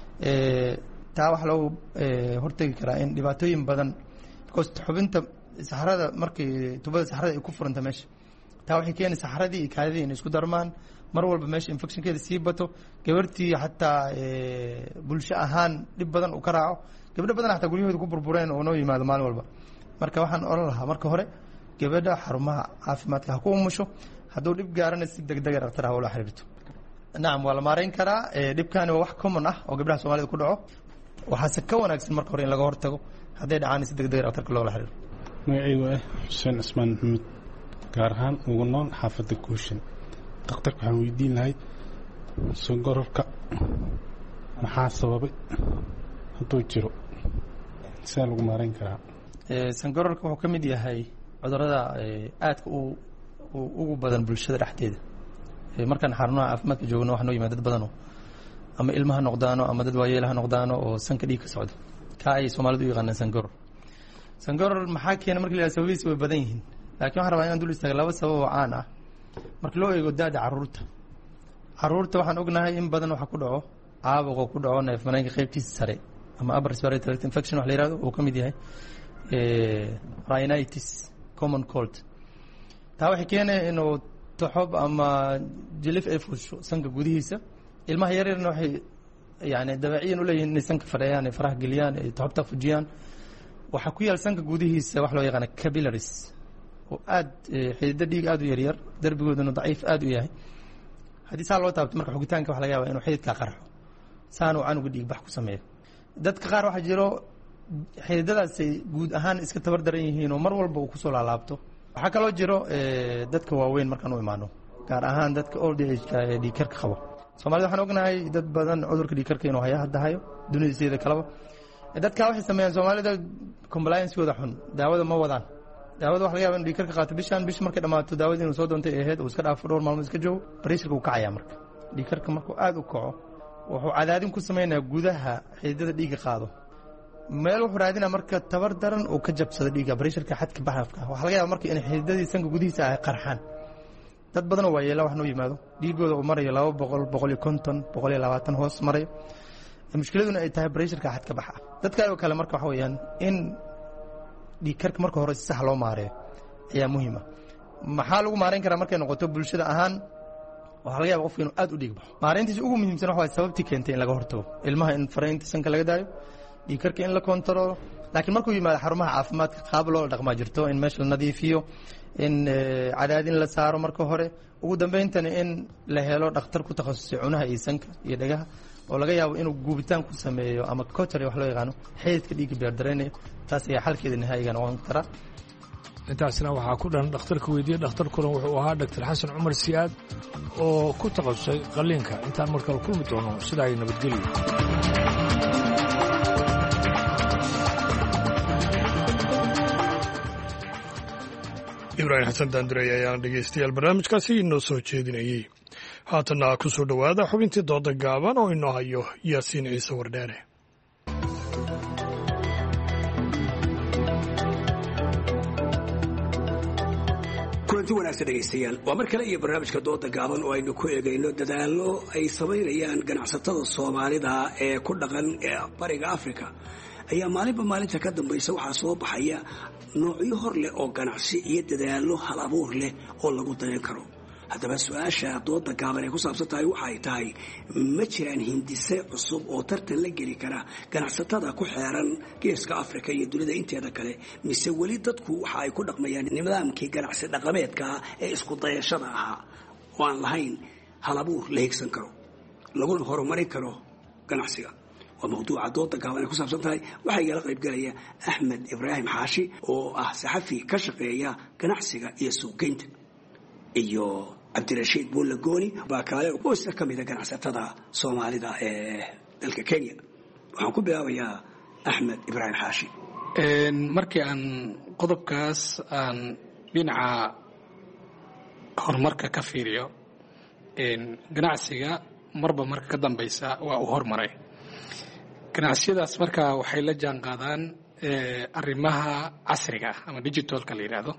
taa waxaa loo hortegi karaa in dhibaatooyin badan, because xubinta saxrada markay tubada saxrada ay ku furanta meesha, taa waxay keeni saxradii iyo kaadidii inay isku darmaan, mar walba meesha infectionkeeda sii bato, gabartii xataa bulsho ahaan dhib badan uu ka raaco. gabdho badan xataa guryahooda ku burbureen oo noo yimaado maalin walba. marka waxaan oran lahaa marka hore gabadha xarumaha caafimaadka ha ku umusho, hadduu dhib gaarana si degdega dhakhtar ha ula xiriirto. nacam waa la maareyn karaa. dhibkaani waa wax common ah oo gabdhaha soomaalida ku dhaco. waxaase ka wanaagsan marka hore in laga hortago, hadday dhacaan si degdega dhakhtarka loola xiriiro. magacaygu ah xuseen cismaan maxamed, gaar ahaan ugu nool xaafadda Kuushin. dhakhtarka waxaan weydiin lahayd songororka maxaa sababay, hadduu jiro sidaa lagu maareyn karaa? songororka wuxuu ka mid yahay cudurrada aadka u ugu badan bulshada dhexdeeda. markaan xarumaha caafimaadka joogno waxaa noo yimaada dad badanoo ama ilmaha noqdaano ama dad waayeelaha noqdaano oo sanka dhiig ka socda. kaa ayay soomaalidu u yaqaanaan sangoror. sangoror maxaa keena marka la yihahdo sababihiisa way badan yihiin, laakiin waxaan rabaa inaan dul istaaga laba sabab oo caan ah. marka loo eego daada carruurta, carruurta waxaan ognahay in badan waxa ku dhaco caabuqoo ku dhaco neef mareenka qaybtiisa sare ama upper respiratory tract infection wax la yihahdo uu ka mid yahay rhinitis common cold. taa waxay keenaya inuu toxob ama jilif ay fuusho sanka gudihiisa. ilmaha yaryarna waxay yani dabeeciyan u leeyihin inay sanka fadheeyaan, ay faraha geliyaan, ay toxobta fujiyaan. waxaa ku yaal sanka gudihiisa wax loo yaqaana capillaries oo aad xidido dhiig aad u yaryar, darbigooduna daciif aad u yahay. haddii saa loo taabto marka xugitaanka waxa laga yaabaa inuu xididkaa qarxo saanuu canuga dhiigbax ku sameeyo dadka qaar waxaa jiro xididadaasay guud ahaan iska tabar daran yihiin oo mar walba uu kusoo laalaabto waxaa kaloo jiro dadka waaweyn markaan u imaano gaar ahaan dadka old age-ka ee dhiigkarka qabo soomaalida waxaan ognahay dad badan cudurka dhiigkarka inuu haya hadda hayo dunidaiseeda kaleba dadkaa waxay sameeyaan soomaalida compliancekooda xun daawada ma wadaan daawada waxa laga yaaba in dhiigkarka qaato bishaan bish markay dhammaato daawada inuu soo doontay ahayd uu iska dhaafo dhowr maalmood iska joogo bareesharka uu kacayaa marka dhiigkarka markuu aad u kaco wuxuu cadaadin ku samaynayaa gudaha xididada dhiigga qaado meel wuxuu raadinaa marka tabar daran uu ka jabsado dhiigga bareesharka xadka baxafka waxaa laga yaaba marka in xididadii sanka gudihiisa ay qarxaan dad badanoo waa yeela wax noo yimaado dhiigooda uu marayo laba boqol boqol iyo konton boqol iyo labaatan hoos marayo mushkiladuna ay tahay bareesharka xadka baxa dadkaayoo kale marka waxa weeyaan in dhiigkarka marka hore si sax loo maareeyo ayaa muhiima maxaa lagu maarayn karaa markay noqoto bulshada ahaan waxaa laga yaaba qofka inuu aad u dhiig baxo maareyntiisa ugu muhiimsan waxa waay sababtii keentay in laga hortago ilmaha in faraynta sanka laga daayo dhiigkarka in la kontaroolo laakiin markuu yimaado xarumaha caafimaadka qaab loo dhaqmaa jirto in meesha la nadiifiyo in cadaadin la saaro marka hore ugu dambeyntana in la helo dhakhtar ku takhasusay cunaha iyo sanka iyo dhagaha oo laga yaabo inuu guubitaan ku sameeyo ama cotery wax loo yaqaano xididka dhiigga beerdareynayo taas ayaa xalkeeda nihaayiga noqon kara intaasna waxaa ku dhan dhakhtarka weydiye dhakhtarkuna wuxuu ahaa doctor xasan cumar siyaad oo ku takhasusay qalliinka intaan markale kulmi doono sidaa ay nabadgelyo ibraahim xasan daandureey ayaana dhegaystayaal barnaamijkaasi inoo soo jeedinayey haatanna ku soo dhowaada xubintii dooda gaaban oo inoo hayo yaasiin ciise wardheere kulanti wanaagsan dhegaystayaal waa mar kale iyo barnaamijka dooda gaaban oo aynu ku eegayno dadaallo ay samaynayaan ganacsatada soomaalida ee ku dhaqan bariga afrika ayaa maalinba maalinta ka dambaysa waxaa soo baxaya noocyo hor leh oo ganacsi iyo dadaallo hal abuur leh oo lagu dayan karo haddaba su-aasha dooda gaaban ay ku saabsan tahay waxay tahay ma jiraan hindise cusub oo tartan la geli kara ganacsatada ku xeeran geeska afrika iyo dunida inteeda kale mise weli dadku waxa ay ku dhaqmayaan nidaamkii ganacsi dhaqameedka ee isku dayashada ahaa oo aan lahayn hal abuur la higsan karo laguna horumarin karo ganacsiga waa mawduuca dooda gaaban ay ku saabsan tahay waxaa igala qaybgalaya axmed ibraahim xaashi oo ah saxafi ka shaqeeya ganacsiga iyo suuqgeynta iyo cabdirashiid buulla gooni baa kaale oo isna ka mida ganacsatada soomaalida ee dalka kenya waxaan ku bilaabayaa axmed ibraahim xaashi markii aan qodobkaas aan dhinaca horumarka ka fiiriyo ganacsiga marba marka ka dambaysa waa uu horumaray ganacsiyadaas marka waxay la jaan qaadaan arrimaha casriga ama digitalka la yidhaahdo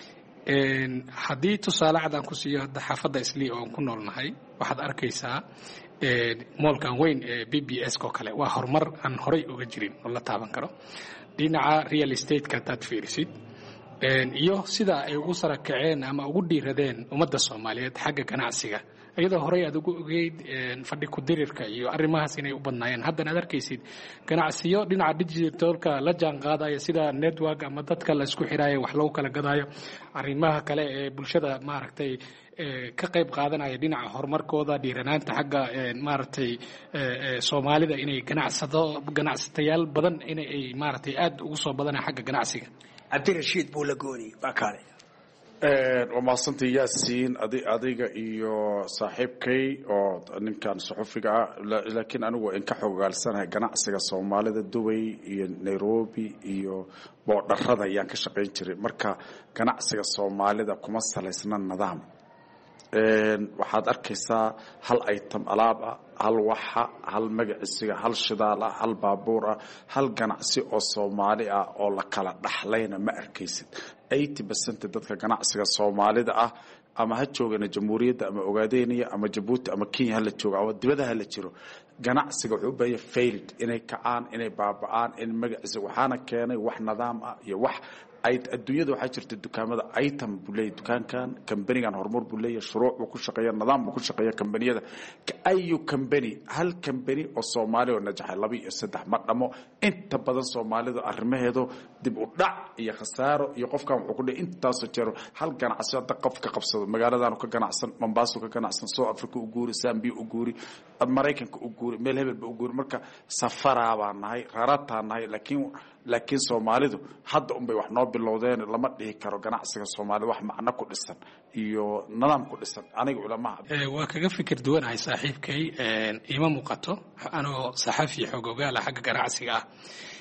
haddii tusaale cad aan ku siiyo hadda xaafadda islii oo aan ku noolnahay waxaad arkaysaa moolkan weyn ee b b s oo kale waa horumar aan horay uga jirin oo la taaban karo dhinaca real estate-ka haddaad fiirisid iyo sida ay ugu sara kaceen ama ugu dhiiradeen ummadda soomaaliyeed xagga ganacsiga iyadoo horey aad ugu ogeyd fadhi ku-dirirka iyo arrimahaas inay u badnaayeen haddana aad arkaysid ganacsiyo dhinaca digitalka la jaan qaadaya sida network ama dadka la isku xiraayo wax lagu kala gadaayo arrimaha kale ee bulshada maaragtay ka qayb qaadanaya dhinaca horumarkooda dhiiranaanta xagga maaragtay soomaalida inay ganacsado ganacsatayaal badan inay maaragtay aad ugu soo badanaya xagga ganacsiga cabdirashiid buulla gooni waa kaale waa mahadsantii yaasiin adiga iyo saaxiibkay oo ninkan suxufiga ah laakiin anigu in ka xogaalsanahay ganacsiga soomaalida dubay iyo nairobi iyo boodharada ayaan ka shaqayn jiray marka ganacsiga soomaalida kuma salaysna nidaam waxaad arkaysaa hal item alaab ah hal waxa hal magacisiga hal shidaal ah hal baabuur ah hal ganacsi oo soomaali ah oo la kala dhaxlayna ma arkaysid eighty percent dadka ganacsiga soomaalida ah ama ha joogana jamhuuriyadda ama ogaadeynaya ama jabuuti ama kenya hala joogo ama dibadda hala jiro ganacsiga wuxuu u baahan yahay failed inay kacaan inay baaba'aan in magaciisa waxaana keenay wax nidaam ah iyo wax adduunyada waxaa jirta dukaamada item buu leeyahy dukaankan kambanigan horumar buu leeyahy shuruuc buu ku shaqeeya nidaam buu ku shaqeeya kambaniyada ayu kambani hal kambani oo soomaali oo najaxay laba iyo saddex ma dhamo inta badan soomaalidu arrimaheedu dib u dhac iyo khasaaro iyo qofkan wuxuu ku leeyahy intaasoo jeero hal ganacsi hadda qof ka qabsado magaaladaanu ka ganacsan mombaaso ka ganacsan south africa u guuri zambia u guuri maraykanka u guuri guuray meel hebel ba u guuray marka safaraa baan nahay rarataan nahay laakiin laakiin Soomaalidu hadda un bay wax noo bilowdeen lama dhihi karo ganacsiga Soomaalida wax macna ku dhisan iyo nidaam ku dhisan aniga ulama ee waa kaga fikir duwanahay saaxiibkay ee ima muuqato anoo saxafi xogogaal xagga ganacsiga ah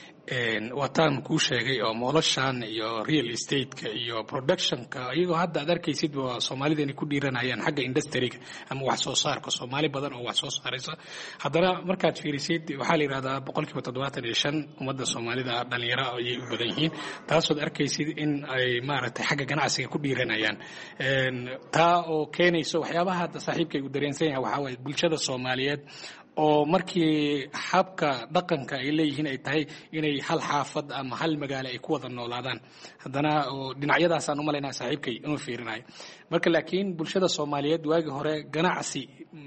een wataan ku sheegay oo moolashan iyo real estate-ka iyo production-ka iyagoo hadda aad arkaysid waa Soomaalida inay ku dhiiranayaan xagga industry-ga ama wax soo saarka Soomaali badan oo wax soo saaraysa haddana markaad fiirisid waxa la yiraahdaa boqolkiiba toddobaatan iyo shan ummadda Soomaalida dhalinyaro ay u badan yihiin taasoo arkaysid in ay maaragtay xagga ganacsiga ku dhiiranayaan een taa oo keenayso waxyaabaha hadda saaxiibkay u dareensan yahay waxa way bulshada Soomaaliyeed oo markii habka dhaqanka ay leeyihiin ay tahay inay hal xaafad ama hal magaalo ay ku wada noolaadaan haddana dhinacyadaas aan u maleynaa saaxiibkay inuu fiirinayo marka laakiin bulshada Soomaaliyeed waagi hore ganacsi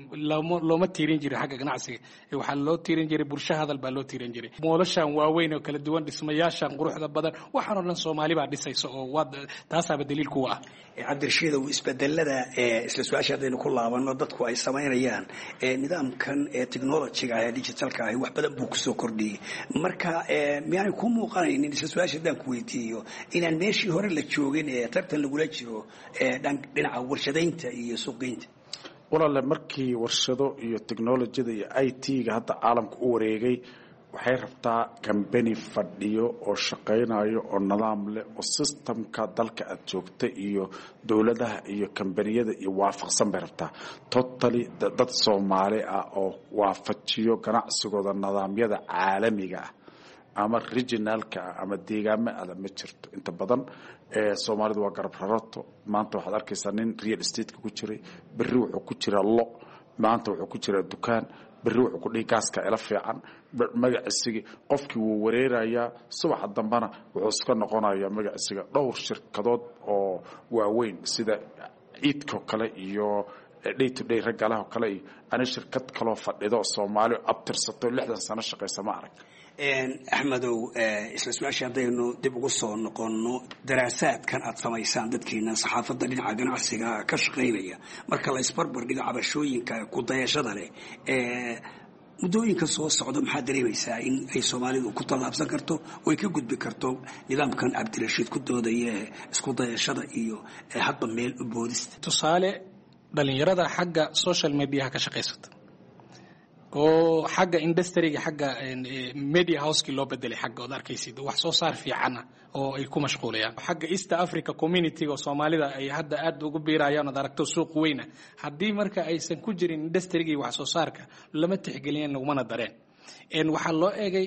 looma tiirin jiray xagga ganacsiga waxa loo tiirin jiray bulsho hadal baa loo tiirin jiray moolashan waaweyn oo kala duwan dhismayaashan quruxda badan waxaan oo dhan Soomaali baa dhisayso oo wad taasaba daliil ku ah cabdirashiid oo isbedelada ee isla su'aashadeena ku laabano dadku ay sameynayaan ee nidaamkan ee technology-ga ee digital-ka ah wax badan buu ku soo kordhiyay marka ee miyaan ku muuqanaynin isla su'aashadan ku weydiiyo inaan meeshii hore la joogin ee tartan lagu la jiro ee dhinaca warshadaynta iyo suuqgeynta walaal markii warshado iyo technology-da iyo I T-ga hadda caalamka u wareegay waxay rabtaa company fadhiyo oo shaqeynayo oo nidaam leh oo systemka dalka aad joogta iyo dawladaha iyo kambaniyada iyo waafaqsan bay rabtaa totally dad Soomaali ah oo waafajiyo ganacsigooda nidaamyada caalamiga ah ama regionalka ama deegaamada ma jirto inta badan ee Soomaalidu waa garab rarato maanta waxaad arkaysaa nin real estate ku jiray bari wuxuu ku jira lo maanta wuxuu ku jira dukaan bari wuxuu ku dhigay gaaska ila fiican magaciisa qofkii wuu wareerayaa subax dambana wuxuu iska noqonayaa magaciisa dhowr shirkadood oo waaweyn sida ciidko kale iyo day to day ragalaha kale iyo ana shirkad kale oo fadhido Soomaali abtirsato lixdan sano shaqeysa ma arag een Ahmedow isla su'aasha hadaynu dib ugu soo noqono daraasaadkan aad samaysaan dadkeena saxaafadda dhinaca ganacsiga ka shaqeynaya marka la isbarbar dhigo cabashooyinka ku dayashada leh ee muddooyinka soo socda maxaa dareemaysaa in ay Soomaalidu ku tallaabsan karto oo ay ka gudbi karto nidaamkan Cabdirashiid ku doodaya isku dayashada iyo hadba meel u boodista tusaale dhalinyarada xagga social media ka shaqeysata oo xagga industry-ga xagga media house-ki loo bedelay xagga oo arkaysid wax soo saar fiican oo ay ku mashquulayaan xagga East Africa community oo Soomaalida ay hadda aad ugu biirayaan oo aragto suuq weyn hadii marka aysan ku jirin industry-ga wax soo saarka lama tixgelin laguma dareen in waxa loo eegay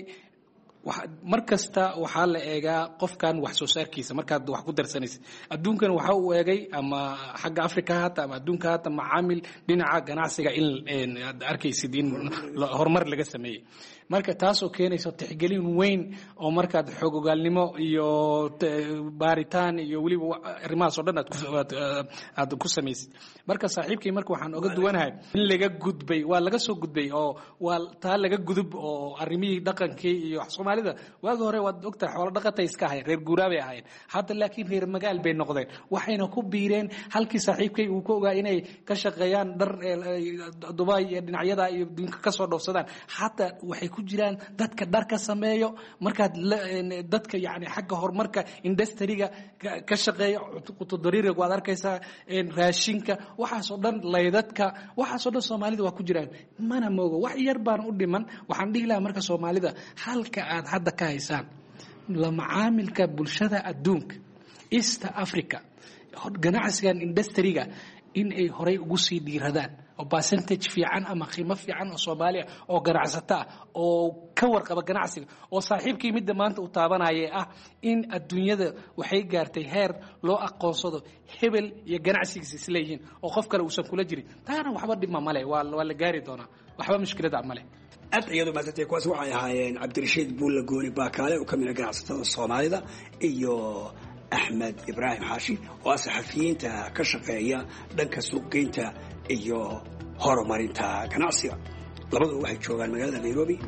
markasta waxa la eegaa qofkan wax soo saarkiisa marka wax ku darsanaysa adduunkan waxa uu eegay ama xagga Afrika hata ama adduunka hata macaamil dhinaca ganacsiga in arkaysid in horumar laga sameeyay marka taas oo keenayso tixgelin weyn oo marka xogogaalnimo iyo baaritaan iyo waliba arrimaha soo dhan aad ku sameeyay marka saaxiibkii marka waxaan uga duwanahay in laga gudbay waa laga soo gudbay oo waa taa laga gudub oo arrimihii dhaqankii iyo Soomaalida waag hore waad ogtahay xoolo dhaqatay iska ahayn reer guuraabay ahayn hadda laakiin reer magaal bay noqdeen waxayna ku biireen halkii saaxiibkay uu ku ogaa inay ka shaqeeyaan dhar Dubai iyo dhinacyada iyo dunka ka soo dhowsadaan hadda waxay ku jiraan dadka dharka sameeyo marka dadka yaani xagga horumarka industry-ga ka shaqeeyo qutodariiga waad arkaysaa in raashinka waxa soo dhan leedadka waxa soo dhan Soomaalida waa ku jiraan mana moogo wax yar baan u dhiman waxaan dhihi lahaa marka Soomaalida halka aad hadda ka haysaan la macaamilka bulshada adduunka East Africa ganacsigan industry-ga in ay horay ugu sii dhiiradaan oo percentage fiican ama qiimo fiican oo Soomaaliya oo ganacsata oo ka warqaba ganacsiga oo saaxiibkii mid maanta u taabanayay ah in adduunyada waxay gaartay heer loo aqoonsado hebel iyo ganacsigiisa isleeyihiin oo qof kale uusan kula jirin taana waxba dhima male waa la gaari doonaa waxba mushkilad male aad iyadu maasantay kuwaas waxay ahaayeen Cabdirashiid Buulla Gooni Baakaale oo kamid ah ganacsatada Soomaalida iyo Ahmed Ibrahim Xaashi oo saxafiyiinta ka shaqeeya dhanka suuqgeynta iyo horumarinta ganacsiga labadu waxay joogaan magaalada Nairobi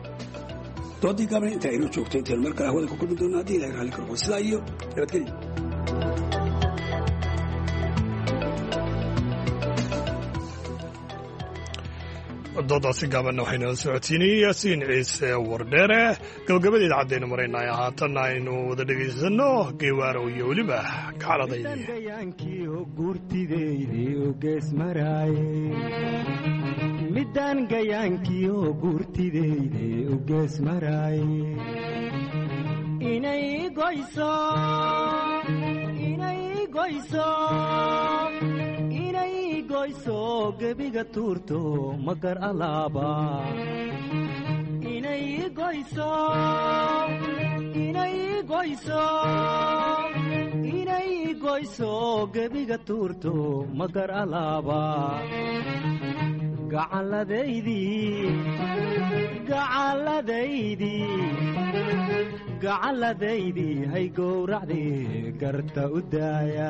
doodii gaabna inta ay joogtay inta marka hawada ku kulmi doonaa hadii la raali karo sida iyo nabadgelyo doodaasi gaabanna waxaynala socodsiinayay yaasiin ciise wardheere gabagabada idaacaddeenu maraynay haatanna aynu wada dhegaysanno geewaarow iyo weliba midaan gayaankiyo guurtideyde u gees maraaye inay goyso inay goyso inay goyso gebiga tuurto magar alaaba inay goyso inay goyso inay goyso gebiga tuurto magar alaaba gacalladaydii gacalladaydii gacalladaydii hay gowracdii garta u daaya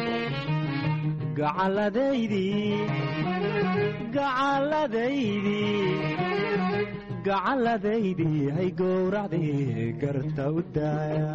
gacalladaydii gacalladaydii gacalladaydii hay gowracdii garta u daaya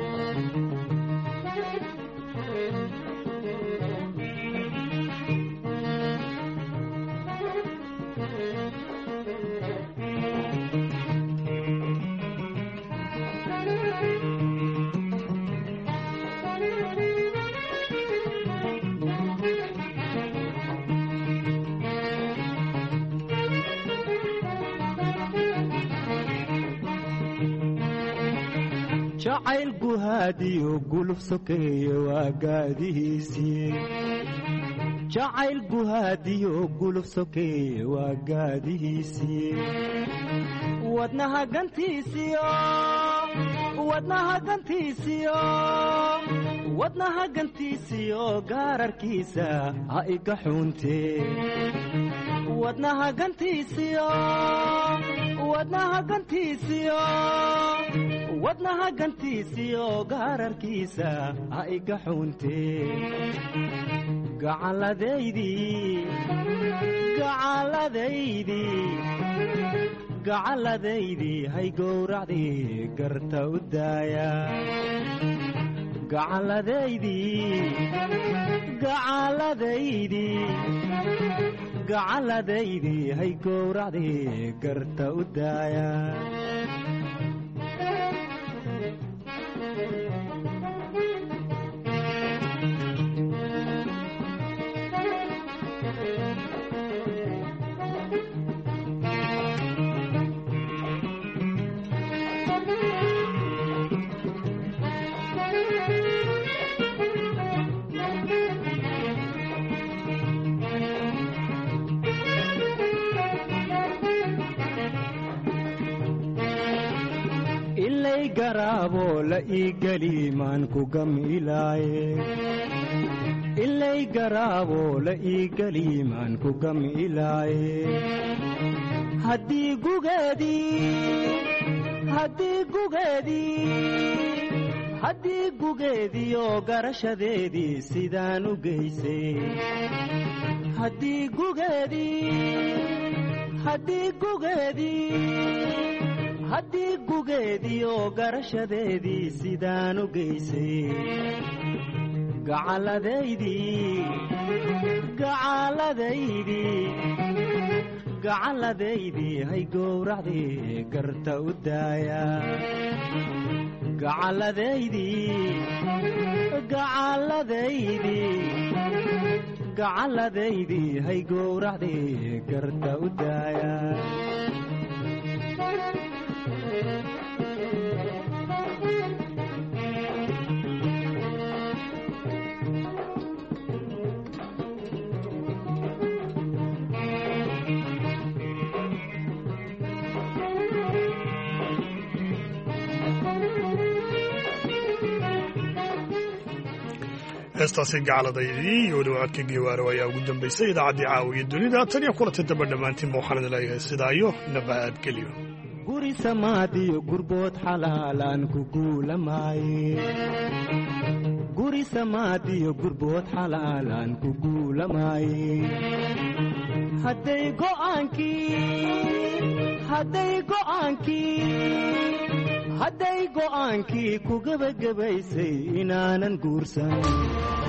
jacayl guhaadiyo guluf sokeeye waa gaadihiisii jacayl guhaadiyo guluf sokeeye waa gaadihiisii wadnaha gantiisiyo wadnaha gantiisiyo wadnaha gantiisiyo gaararkiisa ha iga xuuntee wadnaha gantiisiyo wadnaha gantiisiyo wadnaha gantiisiyo gaararkiisa ha iga xuuntee gacalladaydii gacalladaydii gacalladaydii hay gowracdii garta u daaya gacalladaydii gacalladaydii gacalladaydii hay gowracdii garta u daaya ilay garaabo la ii geli maan ku gamilaaye ilay garaabo la ii geli maan ku gamilaaye haddii gugeedii haddii gugeedii haddii gugeediyo garashadeedii sidaan u geysay haddii gugeedii haddii gugeedii haddii gugeediyo garashadeedii sidaan u geysay gacalladaydii gacalladaydii gacalladaydii hay gowracdii garta u daaya gacalladaydii gacalladaydii gacalladaydii hay gowracdii garta u daaya heestaasi gacalladaydii iyo weliba codka geewaarow ayaa ugu dambaysay idaacaddii caawiya dunida tan iyo kulanta damba dhammaantiinba waxaan idin leeyahay sidaa iyo nabadgelyo guri samaadiyo gurbood xalaalaan ku guulamaaye guri samaadiyo gurbood xalaalaan ku guulamaaye hadday go'aankii hadday go'aankii hadday go'aankii ku gebagabaysay inaanan guursan